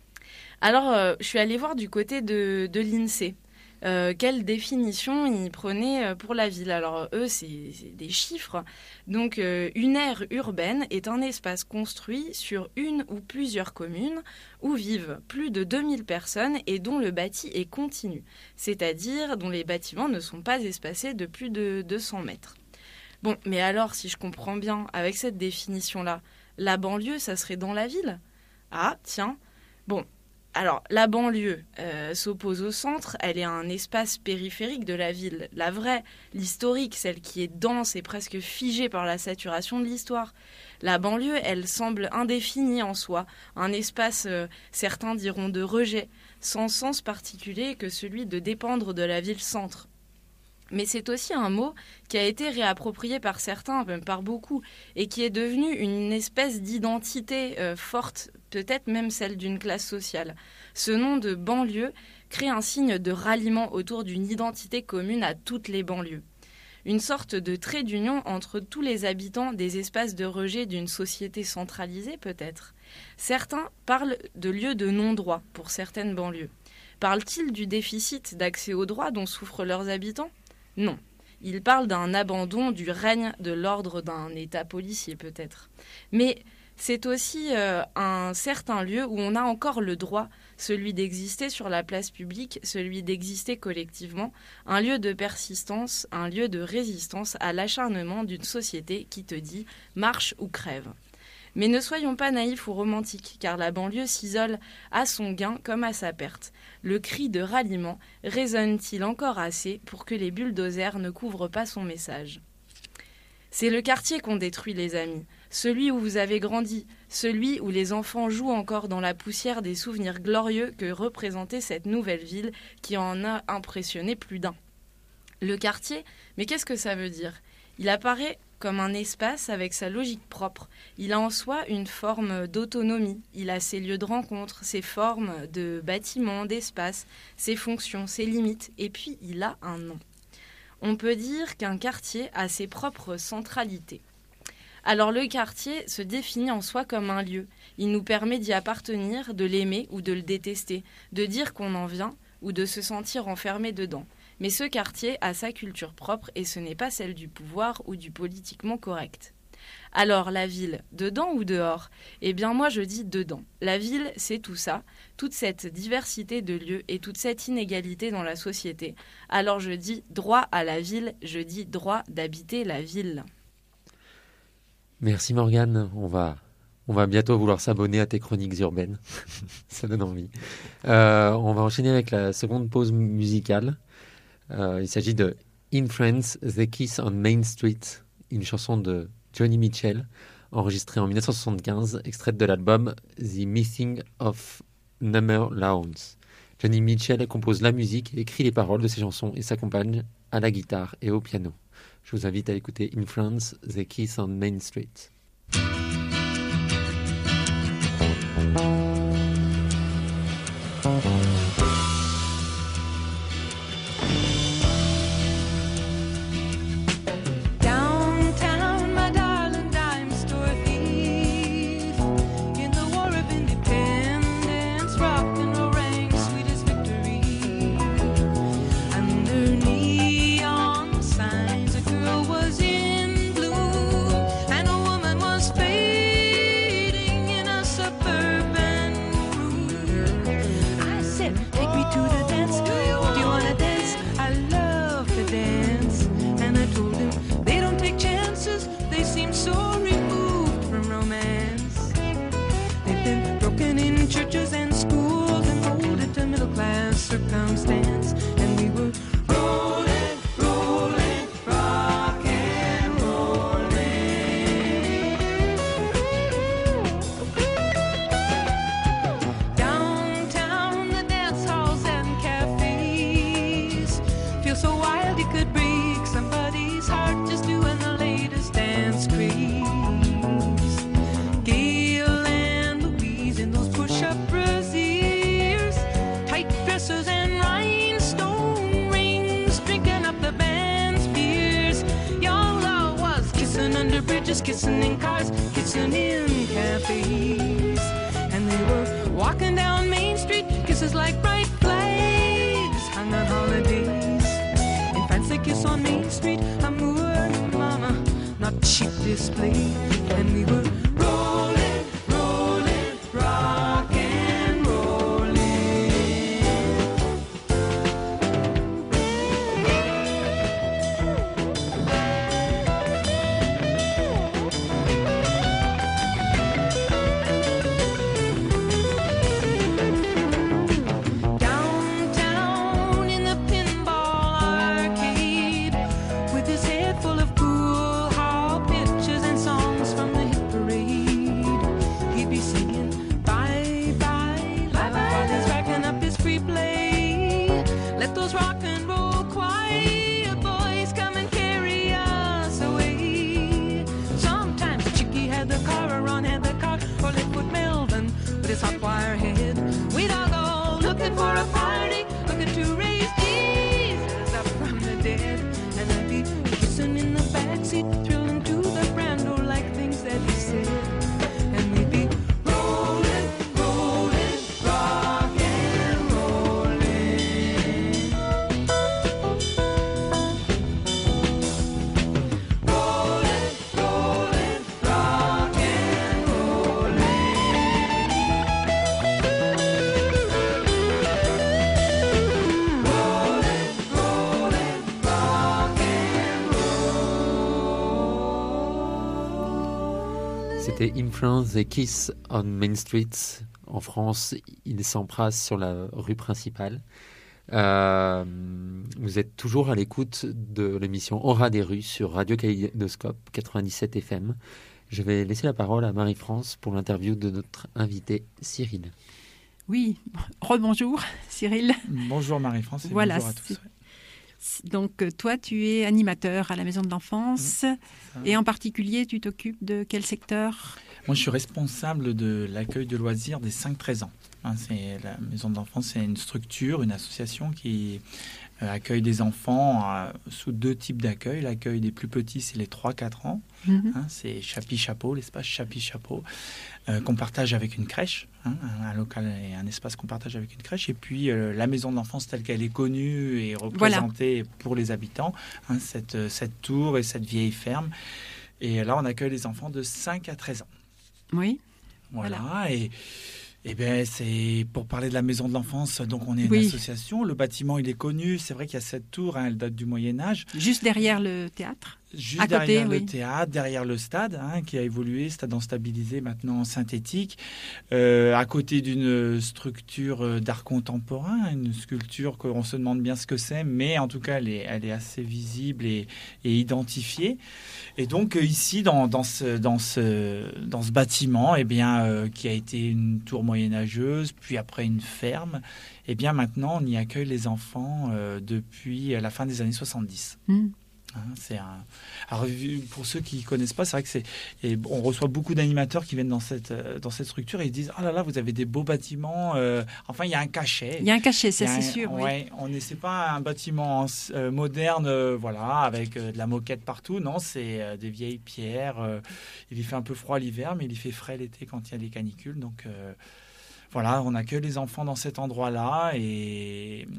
Alors, euh, je suis allée voir du côté de, de l'INSEE. Euh, quelle définition ils prenaient pour la ville. Alors, eux, c'est, c'est des chiffres. Donc, euh, une aire urbaine est un espace construit sur une ou plusieurs communes où vivent plus de deux mille personnes et dont le bâti est continu, c'est-à-dire dont les bâtiments ne sont pas espacés de plus de deux cents mètres. Bon, mais alors, si je comprends bien, avec cette définition-là, la banlieue, ça serait dans la ville ? Ah, tiens, bon... Alors, la banlieue euh, s'oppose au centre, elle est un espace périphérique de la ville. La vraie, l'historique, celle qui est dense et presque figée par la saturation de l'histoire. La banlieue, elle semble indéfinie en soi, un espace, euh, certains diront, de rejet, sans sens particulier que celui de dépendre de la ville-centre. Mais c'est aussi un mot qui a été réapproprié par certains, même par beaucoup, et qui est devenu une espèce d'identité euh, forte, peut-être même celle d'une classe sociale. Ce nom de banlieue crée un signe de ralliement autour d'une identité commune à toutes les banlieues. Une sorte de trait d'union entre tous les habitants des espaces de rejet d'une société centralisée, peut-être. Certains parlent de lieux de non-droit pour certaines banlieues. Parlent-ils du déficit d'accès aux droits dont souffrent leurs habitants ? Non. Ils parlent d'un abandon du règne de l'ordre d'un État policier, peut-être. Mais c'est aussi euh, un certain lieu où on a encore le droit, celui d'exister sur la place publique, celui d'exister collectivement, un lieu de persistance, un lieu de résistance à l'acharnement d'une société qui te dit « marche ou crève ». Mais ne soyons pas naïfs ou romantiques, car la banlieue s'isole à son gain comme à sa perte. Le cri de ralliement résonne-t-il encore assez pour que les bulldozers ne couvrent pas son message ? C'est le quartier qu'on détruit, les amis. Celui où vous avez grandi, celui où les enfants jouent encore dans la poussière des souvenirs glorieux que représentait cette nouvelle ville qui en a impressionné plus d'un. Le quartier, mais qu'est-ce que ça veut dire ? Il apparaît comme un espace avec sa logique propre. Il a en soi une forme d'autonomie. Il a ses lieux de rencontre, ses formes de bâtiments, d'espace, ses fonctions, ses limites. Et puis, il a un nom. On peut dire qu'un quartier a ses propres centralités. Alors le quartier se définit en soi comme un lieu. Il nous permet d'y appartenir, de l'aimer ou de le détester, de dire qu'on en vient ou de se sentir enfermé dedans. Mais ce quartier a sa culture propre et ce n'est pas celle du pouvoir ou du politiquement correct. Alors la ville, dedans ou dehors ? Eh bien moi je dis dedans. La ville, c'est tout ça, toute cette diversité de lieux et toute cette inégalité dans la société. Alors je dis droit à la ville, je dis droit d'habiter la ville. Merci Morgane, on va, on va bientôt vouloir s'abonner à tes chroniques urbaines, ça donne envie. Euh, on va enchaîner avec la seconde pause musicale. Euh, il s'agit de In France, The Kiss on Main Street, une chanson de Joni Mitchell, enregistrée en dix-neuf cent soixante-quinze, extraite de l'album The Missing of Number Lawns. Joni Mitchell compose la musique, écrit les paroles de ses chansons et s'accompagne à la guitare et au piano. Je vous invite à écouter In France, The Kiss on Main Street. Circumstance, and we were rolling, rolling, rock and rolling. just kissing in cars, kissing in cafes. And they were walking down Main Street, kisses like bright flags hung on holidays. In fancy kiss on Main Street, amour, mama, not cheap display. And we were rolling, rolling, rock and rolling. Downtown in the pinball arcade, with his head full of pool hall pictures and songs from the hit parade, he'd be singing bye bye bye bye while he's racking up his free play. Let those rock and roll choir boys come and carry us away. Sometimes Chicky had the car, or Ron had the car, or Liquid Melvin with his hot wire head. We'd all go looking for a party, looking to raise Jesus up from the dead. And I'd be kissing in the backseat, thrilling to the brando like things that he said. And we'd be rolling, rolling, rock and rolling. Rolling, rolling, rock and rolling. C'était Influence et Kiss on Main Street. En France, ils s'embrassent sur la rue principale. Euh, vous êtes toujours à l'écoute de l'émission Aura des rues sur Radio Kaléidoscope quatre-vingt-dix-sept F M. Je vais laisser la parole à Marie-France pour l'interview de notre invité Cyril. Oui, rebonjour Cyril. Bonjour Marie-France et Voilà, bonjour à tous. c'est- Donc euh, toi, tu es animateur à la Maison de l'Enfance et en particulier, tu t'occupes de quel secteur ? Moi, je suis responsable de l'accueil de loisirs des cinq treize ans. Hein, c'est la Maison de l'Enfance, c'est une structure, une association qui euh, accueille des enfants euh, sous deux types d'accueil. L'accueil des plus petits, c'est les trois quatre ans. Mhm. Hein, c'est Chapi-Chapeau, l'espace Chapi-Chapeau, euh, qu'on partage avec une crèche, hein, un, un local et un espace qu'on partage avec une crèche. Et puis euh, la Maison de l'Enfance telle qu'elle est connue et représentée pour les habitants, hein, cette, cette tour et cette vieille ferme. Et là, on accueille les enfants de cinq à treize ans. Oui. Voilà, voilà. et... Eh bien, c'est pour parler de la Maison de l'Enfance. Donc, on est une Oui. association. Le bâtiment, il est connu. C'est vrai qu'il y a cette tour. Hein, elle date du Moyen Âge. Juste derrière le théâtre. Juste à derrière côté, le oui. théâtre, derrière le stade, hein, qui a évolué, stade en stabilisé, maintenant en synthétique, euh, à côté d'une structure d'art contemporain, une sculpture qu'on se demande bien ce que c'est, mais en tout cas, elle est, elle est assez visible et, et identifiée. Et donc, euh, ici, dans, dans, ce, dans, ce, dans ce bâtiment, eh bien, euh, qui a été une tour moyenâgeuse, puis après une ferme, eh bien, maintenant, on y accueille les enfants euh, depuis la fin des années soixante-dix. Mm. Hein, c'est un... Alors, pour ceux qui ne connaissent pas, c'est vrai que c'est... Et on reçoit beaucoup d'animateurs qui viennent dans cette, dans cette structure et ils disent « Ah là là, vous avez des beaux bâtiments. Euh... » Enfin, il y a un cachet. Il y a un cachet, ça Il y a c'est un- sûr. oui. Ouais, on n'est c'est pas un bâtiment euh, moderne, euh, voilà, avec euh, de la moquette partout. Non, c'est euh, des vieilles pierres. euh, il y fait un peu froid l'hiver, mais il y fait frais l'été quand il y a des canicules. Donc, euh, voilà, on accueille les enfants dans cet endroit-là et...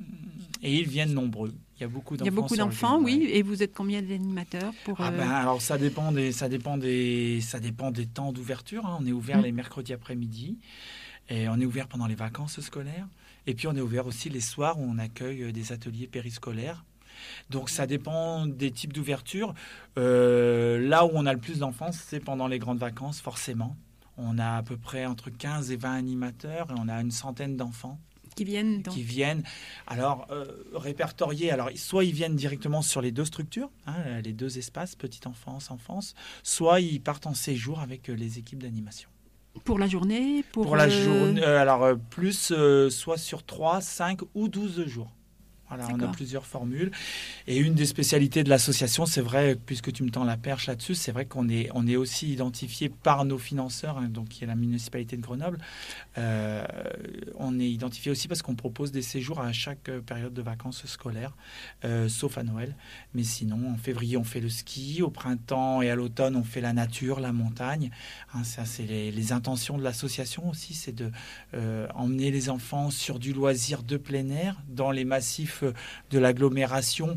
et ils viennent nombreux. Il y a beaucoup Il d'enfants. y a beaucoup sur le d'enfants, terrain, oui. ouais. Et vous êtes combien d'animateurs pour Ah euh, ben, alors ça dépend des ça dépend des ça dépend des temps d'ouverture, hein. On est ouvert Mm. les mercredis après-midi et on est ouvert pendant les vacances scolaires et puis on est ouvert aussi les soirs où on accueille des ateliers périscolaires. Donc ça dépend des types d'ouverture. Euh, là où on a le plus d'enfants, c'est pendant les grandes vacances forcément. On a à peu près entre quinze et vingt animateurs et on a une centaine d'enfants qui viennent donc. qui viennent, alors euh, répertoriés. Alors, soit ils viennent directement sur les deux structures, hein, les deux espaces, petite enfance, enfance, soit ils partent en séjour avec euh, les équipes d'animation. Pour la journée Pour, Pour la euh, journée, euh, alors euh, plus, euh, soit sur trois, cinq ou douze jours. Voilà, on a plusieurs formules. Et une des spécialités de l'association, c'est vrai, puisque tu me tends la perche là-dessus, c'est vrai qu'on est, on est aussi identifié par nos financeurs, hein, donc qui est la municipalité de Grenoble. Euh, on est identifié aussi parce qu'on propose des séjours à chaque période de vacances scolaires, euh, sauf à Noël. Mais sinon, en février, on fait le ski. Au printemps et à l'automne, on fait la nature, la montagne. Hein, ça, c'est les, les intentions de l'association aussi, c'est de euh, emmener les enfants sur du loisir de plein air, dans les massifs de l'agglomération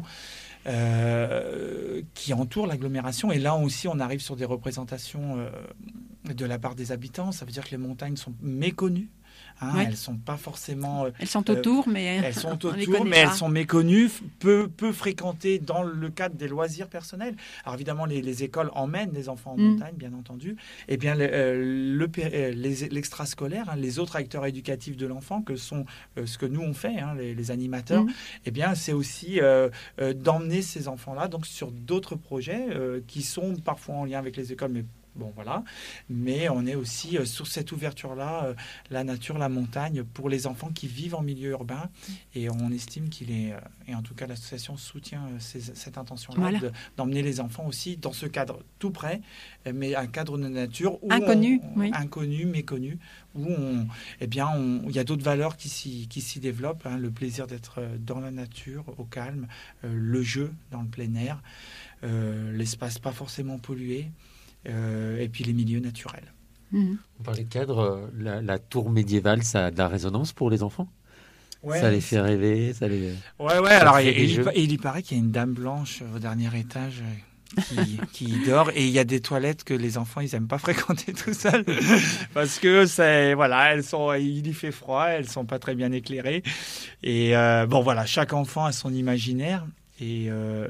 euh, qui entoure l'agglomération. Et là aussi, on arrive sur des représentations euh, de la part des habitants. Ça veut dire que les montagnes sont méconnues. Hein, ouais. Elles sont pas forcément. Euh, elles sont autour, euh, mais elles sont autour, mais pas. elles sont méconnues, peu, peu fréquentées dans le cadre des loisirs personnels. Alors évidemment, les, les écoles emmènent les enfants en mmh. montagne, bien entendu. Et bien, le, euh, le, les, l'extrascolaire, hein, les autres acteurs éducatifs de l'enfant, que sont euh, ce que nous on fait, hein, les, les animateurs. Mmh. Et bien, c'est aussi euh, euh, d'emmener ces enfants-là donc sur d'autres projets euh, qui sont parfois en lien avec les écoles, mais bon, voilà. Mais on est aussi euh, sur cette ouverture-là, euh, la nature, la montagne, pour les enfants qui vivent en milieu urbain. Et on estime qu'il est, euh, et en tout cas l'association soutient euh, ces, cette intention-là, voilà. de, d'emmener les enfants aussi dans ce cadre tout près, mais un cadre de nature où inconnu, on, oui. inconnu, méconnu, où on, eh bien, on, il y a d'autres valeurs qui s'y, qui s'y développent, hein, le plaisir d'être dans la nature, au calme, euh, le jeu dans le plein air, euh, l'espace pas forcément pollué. Euh, et puis les milieux naturels. Mmh. On parlait de cadre, la, la tour médiévale, ça a de la résonance pour les enfants ? Ouais, ça les fait rêver, ça les... Ouais, ouais, alors il, il, il, il paraît qu'il y a une dame blanche au dernier étage qui, qui dort, et il y a des toilettes que les enfants, ils n'aiment pas fréquenter tout seuls, parce que c'est, voilà, elles sont, il y fait froid, elles ne sont pas très bien éclairées. Et euh, bon, voilà, chaque enfant a son imaginaire, et... Euh,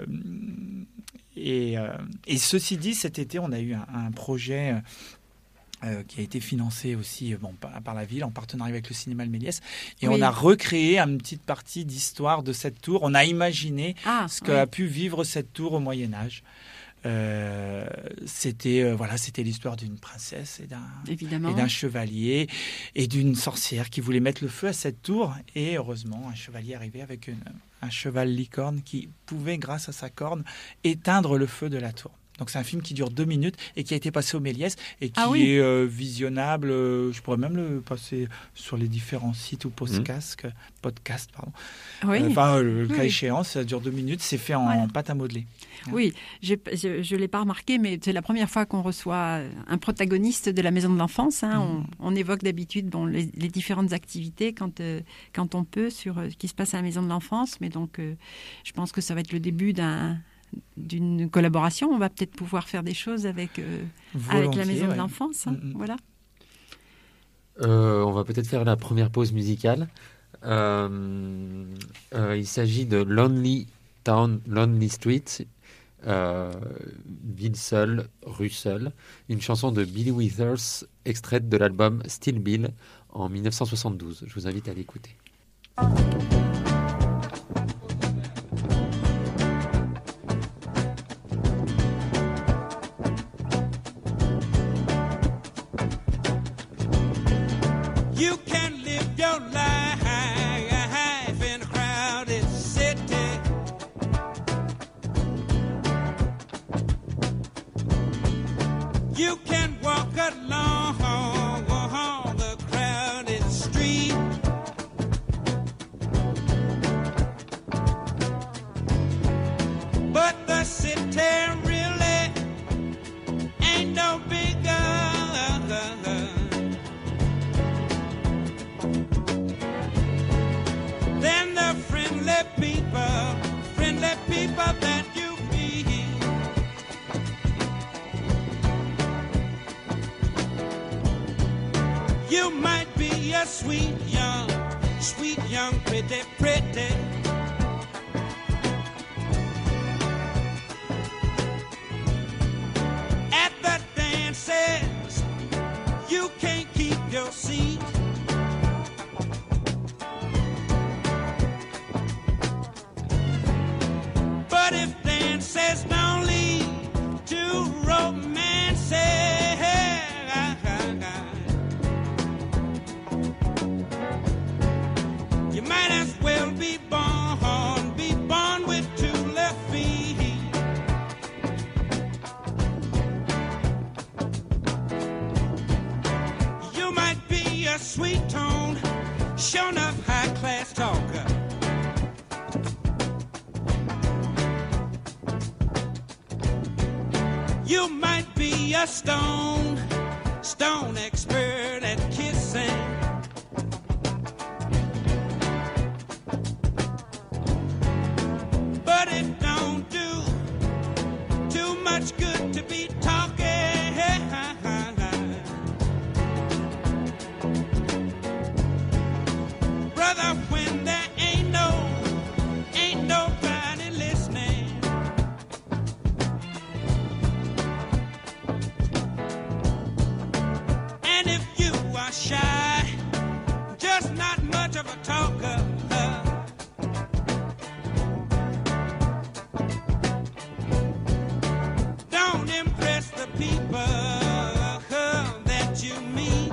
Et, euh, et ceci dit, cet été, on a eu un, un projet euh, qui a été financé aussi bon, par, par la ville, en partenariat avec le cinéma Le Méliès. Et oui. on a recréé une petite partie d'histoire de cette tour. On a imaginé ah, ce qu'a oui. pu vivre cette tour au Moyen-Âge. Euh, c'était euh, voilà, c'était l'histoire d'une princesse et d'un, et d'un chevalier et d'une sorcière qui voulait mettre le feu à cette tour. Et heureusement, un chevalier arrivait avec une, un cheval licorne qui pouvait, grâce à sa corne, éteindre le feu de la tour. Donc c'est un film qui dure deux minutes et qui a été passé au Méliès et qui ah oui. est euh, visionnable. Euh, je pourrais même le passer sur les différents sites ou podcasts, mmh. podcast, pardon. Oui. Euh, enfin, le cas oui. échéant, ça dure deux minutes. C'est fait en voilà. pâte à modeler. Oui, j'ai, je ne l'ai pas remarqué, mais c'est la première fois qu'on reçoit un protagoniste de la maison de l'enfance. Hein. Mmh. On, on évoque d'habitude bon, les, les différentes activités quand, euh, quand on peut sur euh, ce qui se passe à la maison de l'enfance. Mais donc, euh, je pense que ça va être le début d'un... d'une collaboration. On va peut-être pouvoir faire des choses avec, euh, avec la maison ouais. de l'enfance. Hein. Mm-hmm. Voilà. Euh, on va peut-être faire la première pause musicale. Euh, euh, il s'agit de Lonely Town, Lonely Street, euh, Ville seule, rue seule, une chanson de Billy Withers, extraite de l'album Still Bill en dix-neuf cent soixante-douze. Je vous invite à l'écouter. You might as well be born You might be a stone, stone expert at kissing. But it don't do too much good to be talking. Brother, when there ain't no, ain't nobody listening. And if you are shy, just not much of a talker, don't impress the people that you meet.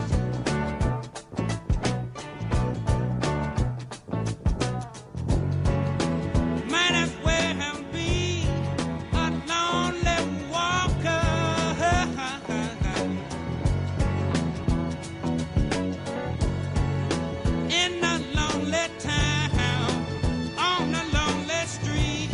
Might as well be a lonely walker in a lonely town, on a lonely street.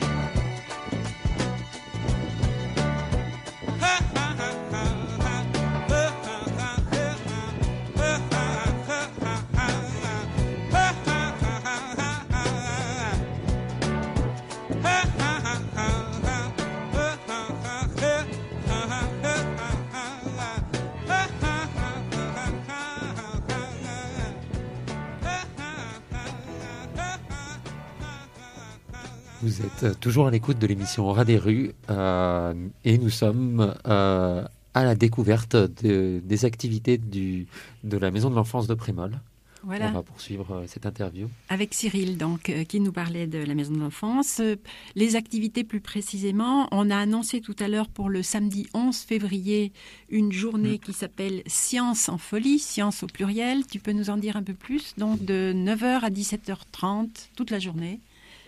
Vous êtes toujours à l'écoute de l'émission Ras des rues euh, et nous sommes euh, à la découverte de, des activités du, de la Maison de l'Enfance de Prémol. Voilà. On va poursuivre euh, cette interview. Avec Cyril, donc, euh, qui nous parlait de la Maison de l'Enfance. Euh, les activités plus précisément, on a annoncé tout à l'heure pour le samedi onze février une journée mmh. qui s'appelle Science en folie, science au pluriel. Tu peux nous en dire un peu plus? Donc de neuf heures à dix-sept heures trente, toute la journée.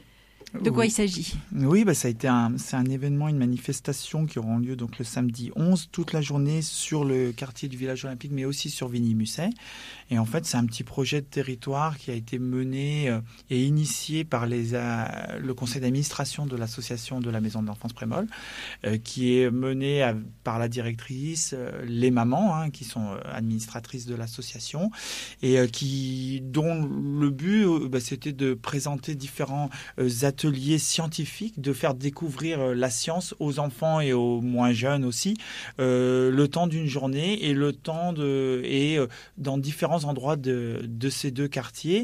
De quoi oui. il s'agit? Oui, bah, ça a été un, c'est un événement, une manifestation qui aura lieu donc le samedi onze, toute la journée sur le quartier du village olympique, mais aussi sur Vigny-Musset. Et en fait, c'est un petit projet de territoire qui a été mené euh, et initié par les, euh, le conseil d'administration de l'association de la Maison de l'Enfance Prémol, euh, qui est mené à, par la directrice, euh, les mamans, hein, qui sont euh, administratrices de l'association, et euh, qui, dont le but, euh, bah, c'était de présenter différents euh, ateliers scientifiques, de faire découvrir euh, la science aux enfants et aux moins jeunes aussi, euh, le temps d'une journée et le temps de et euh, dans différents endroits de, de ces deux quartiers.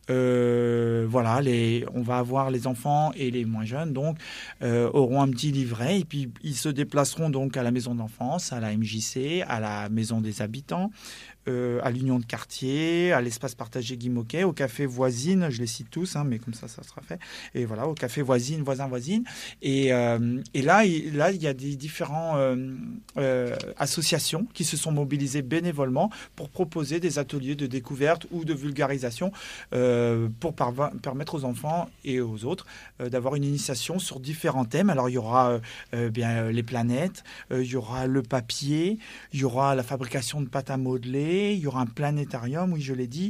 Euh, voilà, les, on va avoir les enfants et les moins jeunes, donc, euh, auront un petit livret et puis ils se déplaceront donc à la maison d'enfance, à la M J C, à la maison des habitants, Euh, à l'union de quartier, à l'espace partagé Guy Moquet, au café voisine, je les cite tous, hein, mais comme ça, ça sera fait. Et voilà, au café voisine, voisin, voisine. Et, euh, et là, il, là, il y a des différentes euh, euh, associations qui se sont mobilisées bénévolement pour proposer des ateliers de découverte ou de vulgarisation euh, pour parva- permettre aux enfants et aux autres euh, d'avoir une initiation sur différents thèmes. Alors, il y aura euh, bien les planètes, euh, il y aura le papier, il y aura la fabrication de pâte à modeler, il y aura un planétarium, oui, je l'ai dit,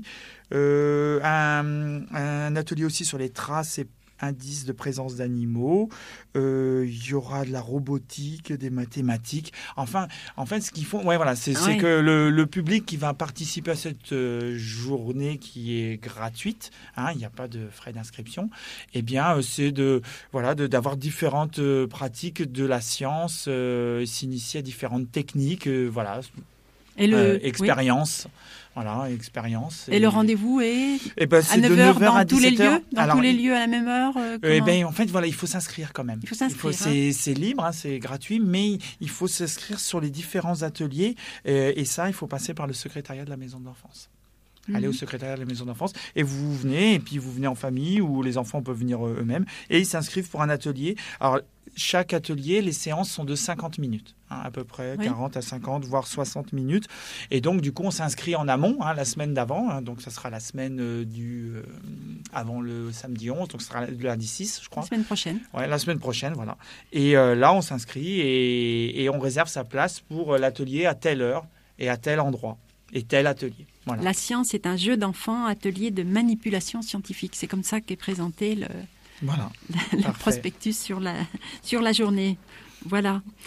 euh, un, un atelier aussi sur les traces et indices de présence d'animaux, euh, il y aura de la robotique, des mathématiques, enfin, en fait, ce qu'ils font, ouais, voilà, c'est, ouais. c'est que le, le public qui va participer à cette euh, journée qui est gratuite, hein, il n'y a pas de frais d'inscription, eh bien, euh, c'est de, voilà, de, d'avoir différentes euh, pratiques de la science, euh, s'initier à différentes techniques, euh, voilà. Et le, euh, expérience, oui. Voilà, expérience. Et, et le rendez-vous est et ben, à neuf heures dans à tous les lieux, dans Alors, tous les lieux à la même heure. Euh, eh ben, en fait, voilà, il faut s'inscrire quand même. Il faut s'inscrire. Il faut, c'est, c'est libre, hein, c'est gratuit, mais il faut s'inscrire sur les différents ateliers. Euh, et ça, il faut passer par le secrétariat de la maison de l'enfance. Mm-hmm. Allez au secrétariat de la maison d'enfance et vous venez, et puis vous venez en famille ou les enfants peuvent venir eux-mêmes et ils s'inscrivent pour un atelier. Alors, chaque atelier, les séances sont de cinquante minutes, hein, à peu près, oui. quarante à cinquante, voire soixante minutes. Et donc, du coup, on s'inscrit en amont, hein, la semaine d'avant. Hein, donc, ça sera la semaine euh, du, euh, avant le samedi onze, donc ce sera le lundi six, je crois. La semaine prochaine. Ouais, la semaine prochaine, voilà. Et euh, là, on s'inscrit et, et on réserve sa place pour l'atelier à telle heure et à tel endroit et tel atelier. Voilà. La science est un jeu d'enfant, atelier de manipulation scientifique. C'est comme ça qu'est présenté le... Voilà. le prospectus sur la, sur la journée. Voilà.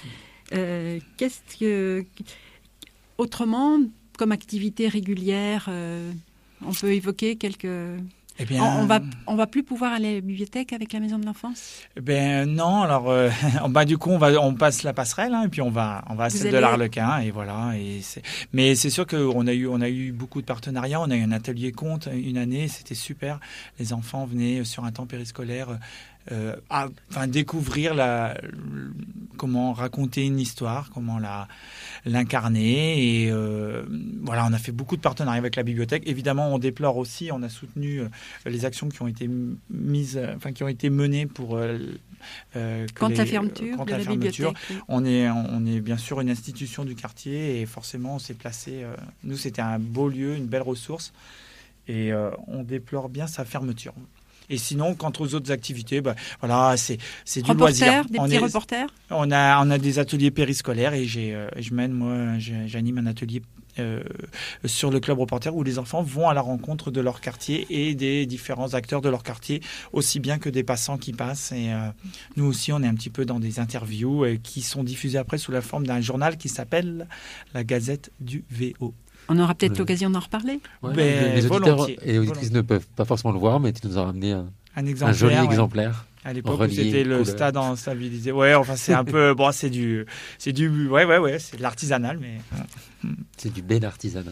Euh, qu'est-ce que... Autrement, comme activité régulière, euh, on peut évoquer quelques... Eh bien, on, on va on va plus pouvoir aller à la bibliothèque avec la maison de l'enfance. Eh ben non, alors euh, bah du coup on va on passe la passerelle hein, et puis on va on va à Vous celle allez... de l'Arlequin et voilà et c'est... mais c'est sûr qu'on a eu on a eu beaucoup de partenariats, on a eu un atelier conte une année, c'était super. Les enfants venaient sur un temps périscolaire euh, à enfin découvrir la comment raconter une histoire, comment la l'incarner et euh, voilà, on a fait beaucoup de partenariats avec la bibliothèque. Évidemment, on déplore aussi, on a soutenu euh, les actions qui ont été mises, euh, enfin qui ont été menées pour euh, euh, contre les, la fermeture contre de la la fermeture. bibliothèque. Oui. On est on est bien sûr une institution du quartier et forcément on s'est placé. Euh, nous, c'était un beau lieu, une belle ressource et euh, on déplore bien sa fermeture. Et sinon, quant aux autres activités, bah, voilà, c'est c'est du reporter, loisir. Des on petits est, reporters. On a on a des ateliers périscolaires et j'ai euh, je mène moi j'anime un atelier euh, sur le club reporter où les enfants vont à la rencontre de leur quartier et des différents acteurs de leur quartier, aussi bien que des passants qui passent. Et euh, nous aussi, on est un petit peu dans des interviews euh, qui sont diffusées après sous la forme d'un journal qui s'appelle la Gazette du V O. On aura peut-être Ouais. l'occasion d'en reparler. Ouais, Ben, les auditeurs volontiers, et les auditrices ne peuvent pas forcément le voir, mais tu nous as ramené un, Un un exemplaire, joli ouais. exemplaire. À l'époque où relié, c'était le couleur. stade en stabilisé. Ouais, enfin c'est un peu bon, c'est du c'est du ouais ouais ouais, c'est de l'artisanal mais C'est du bel artisanat.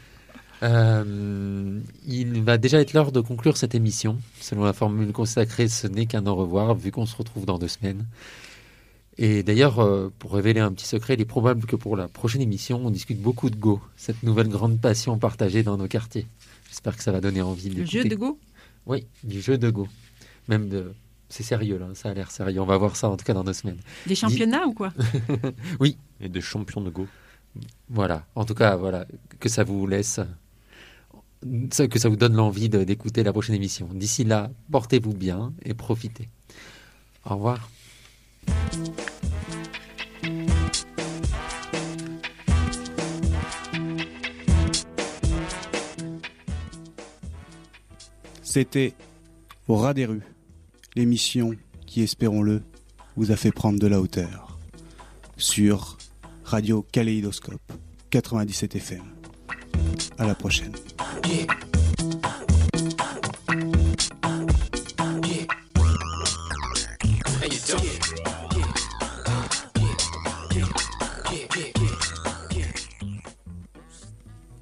Euh, il va déjà être l'heure de conclure cette émission. Selon la formule consacrée, ce n'est qu'un au revoir, vu qu'on se retrouve dans deux semaines. Et d'ailleurs, euh, pour révéler un petit secret, il est probable que pour la prochaine émission, on discute beaucoup de Go, cette nouvelle grande passion partagée dans nos quartiers. J'espère que ça va donner envie de Le jeu de Go. Oui, du jeu de Go. Même de... C'est sérieux, là, ça a l'air sérieux. On va voir ça en tout cas dans deux semaines. Des championnats Dis... ou quoi? Oui. Et des champions de Go. Voilà, en tout cas, voilà, que ça vous laisse, que ça vous donne l'envie de, d'écouter la prochaine émission. D'ici là, portez-vous bien et profitez. Au revoir. C'était Au ras des rues, l'émission qui, espérons-le, vous a fait prendre de la hauteur sur Radio Kaléidoscope quatre-vingt-dix-sept F M. À la prochaine. Yeah.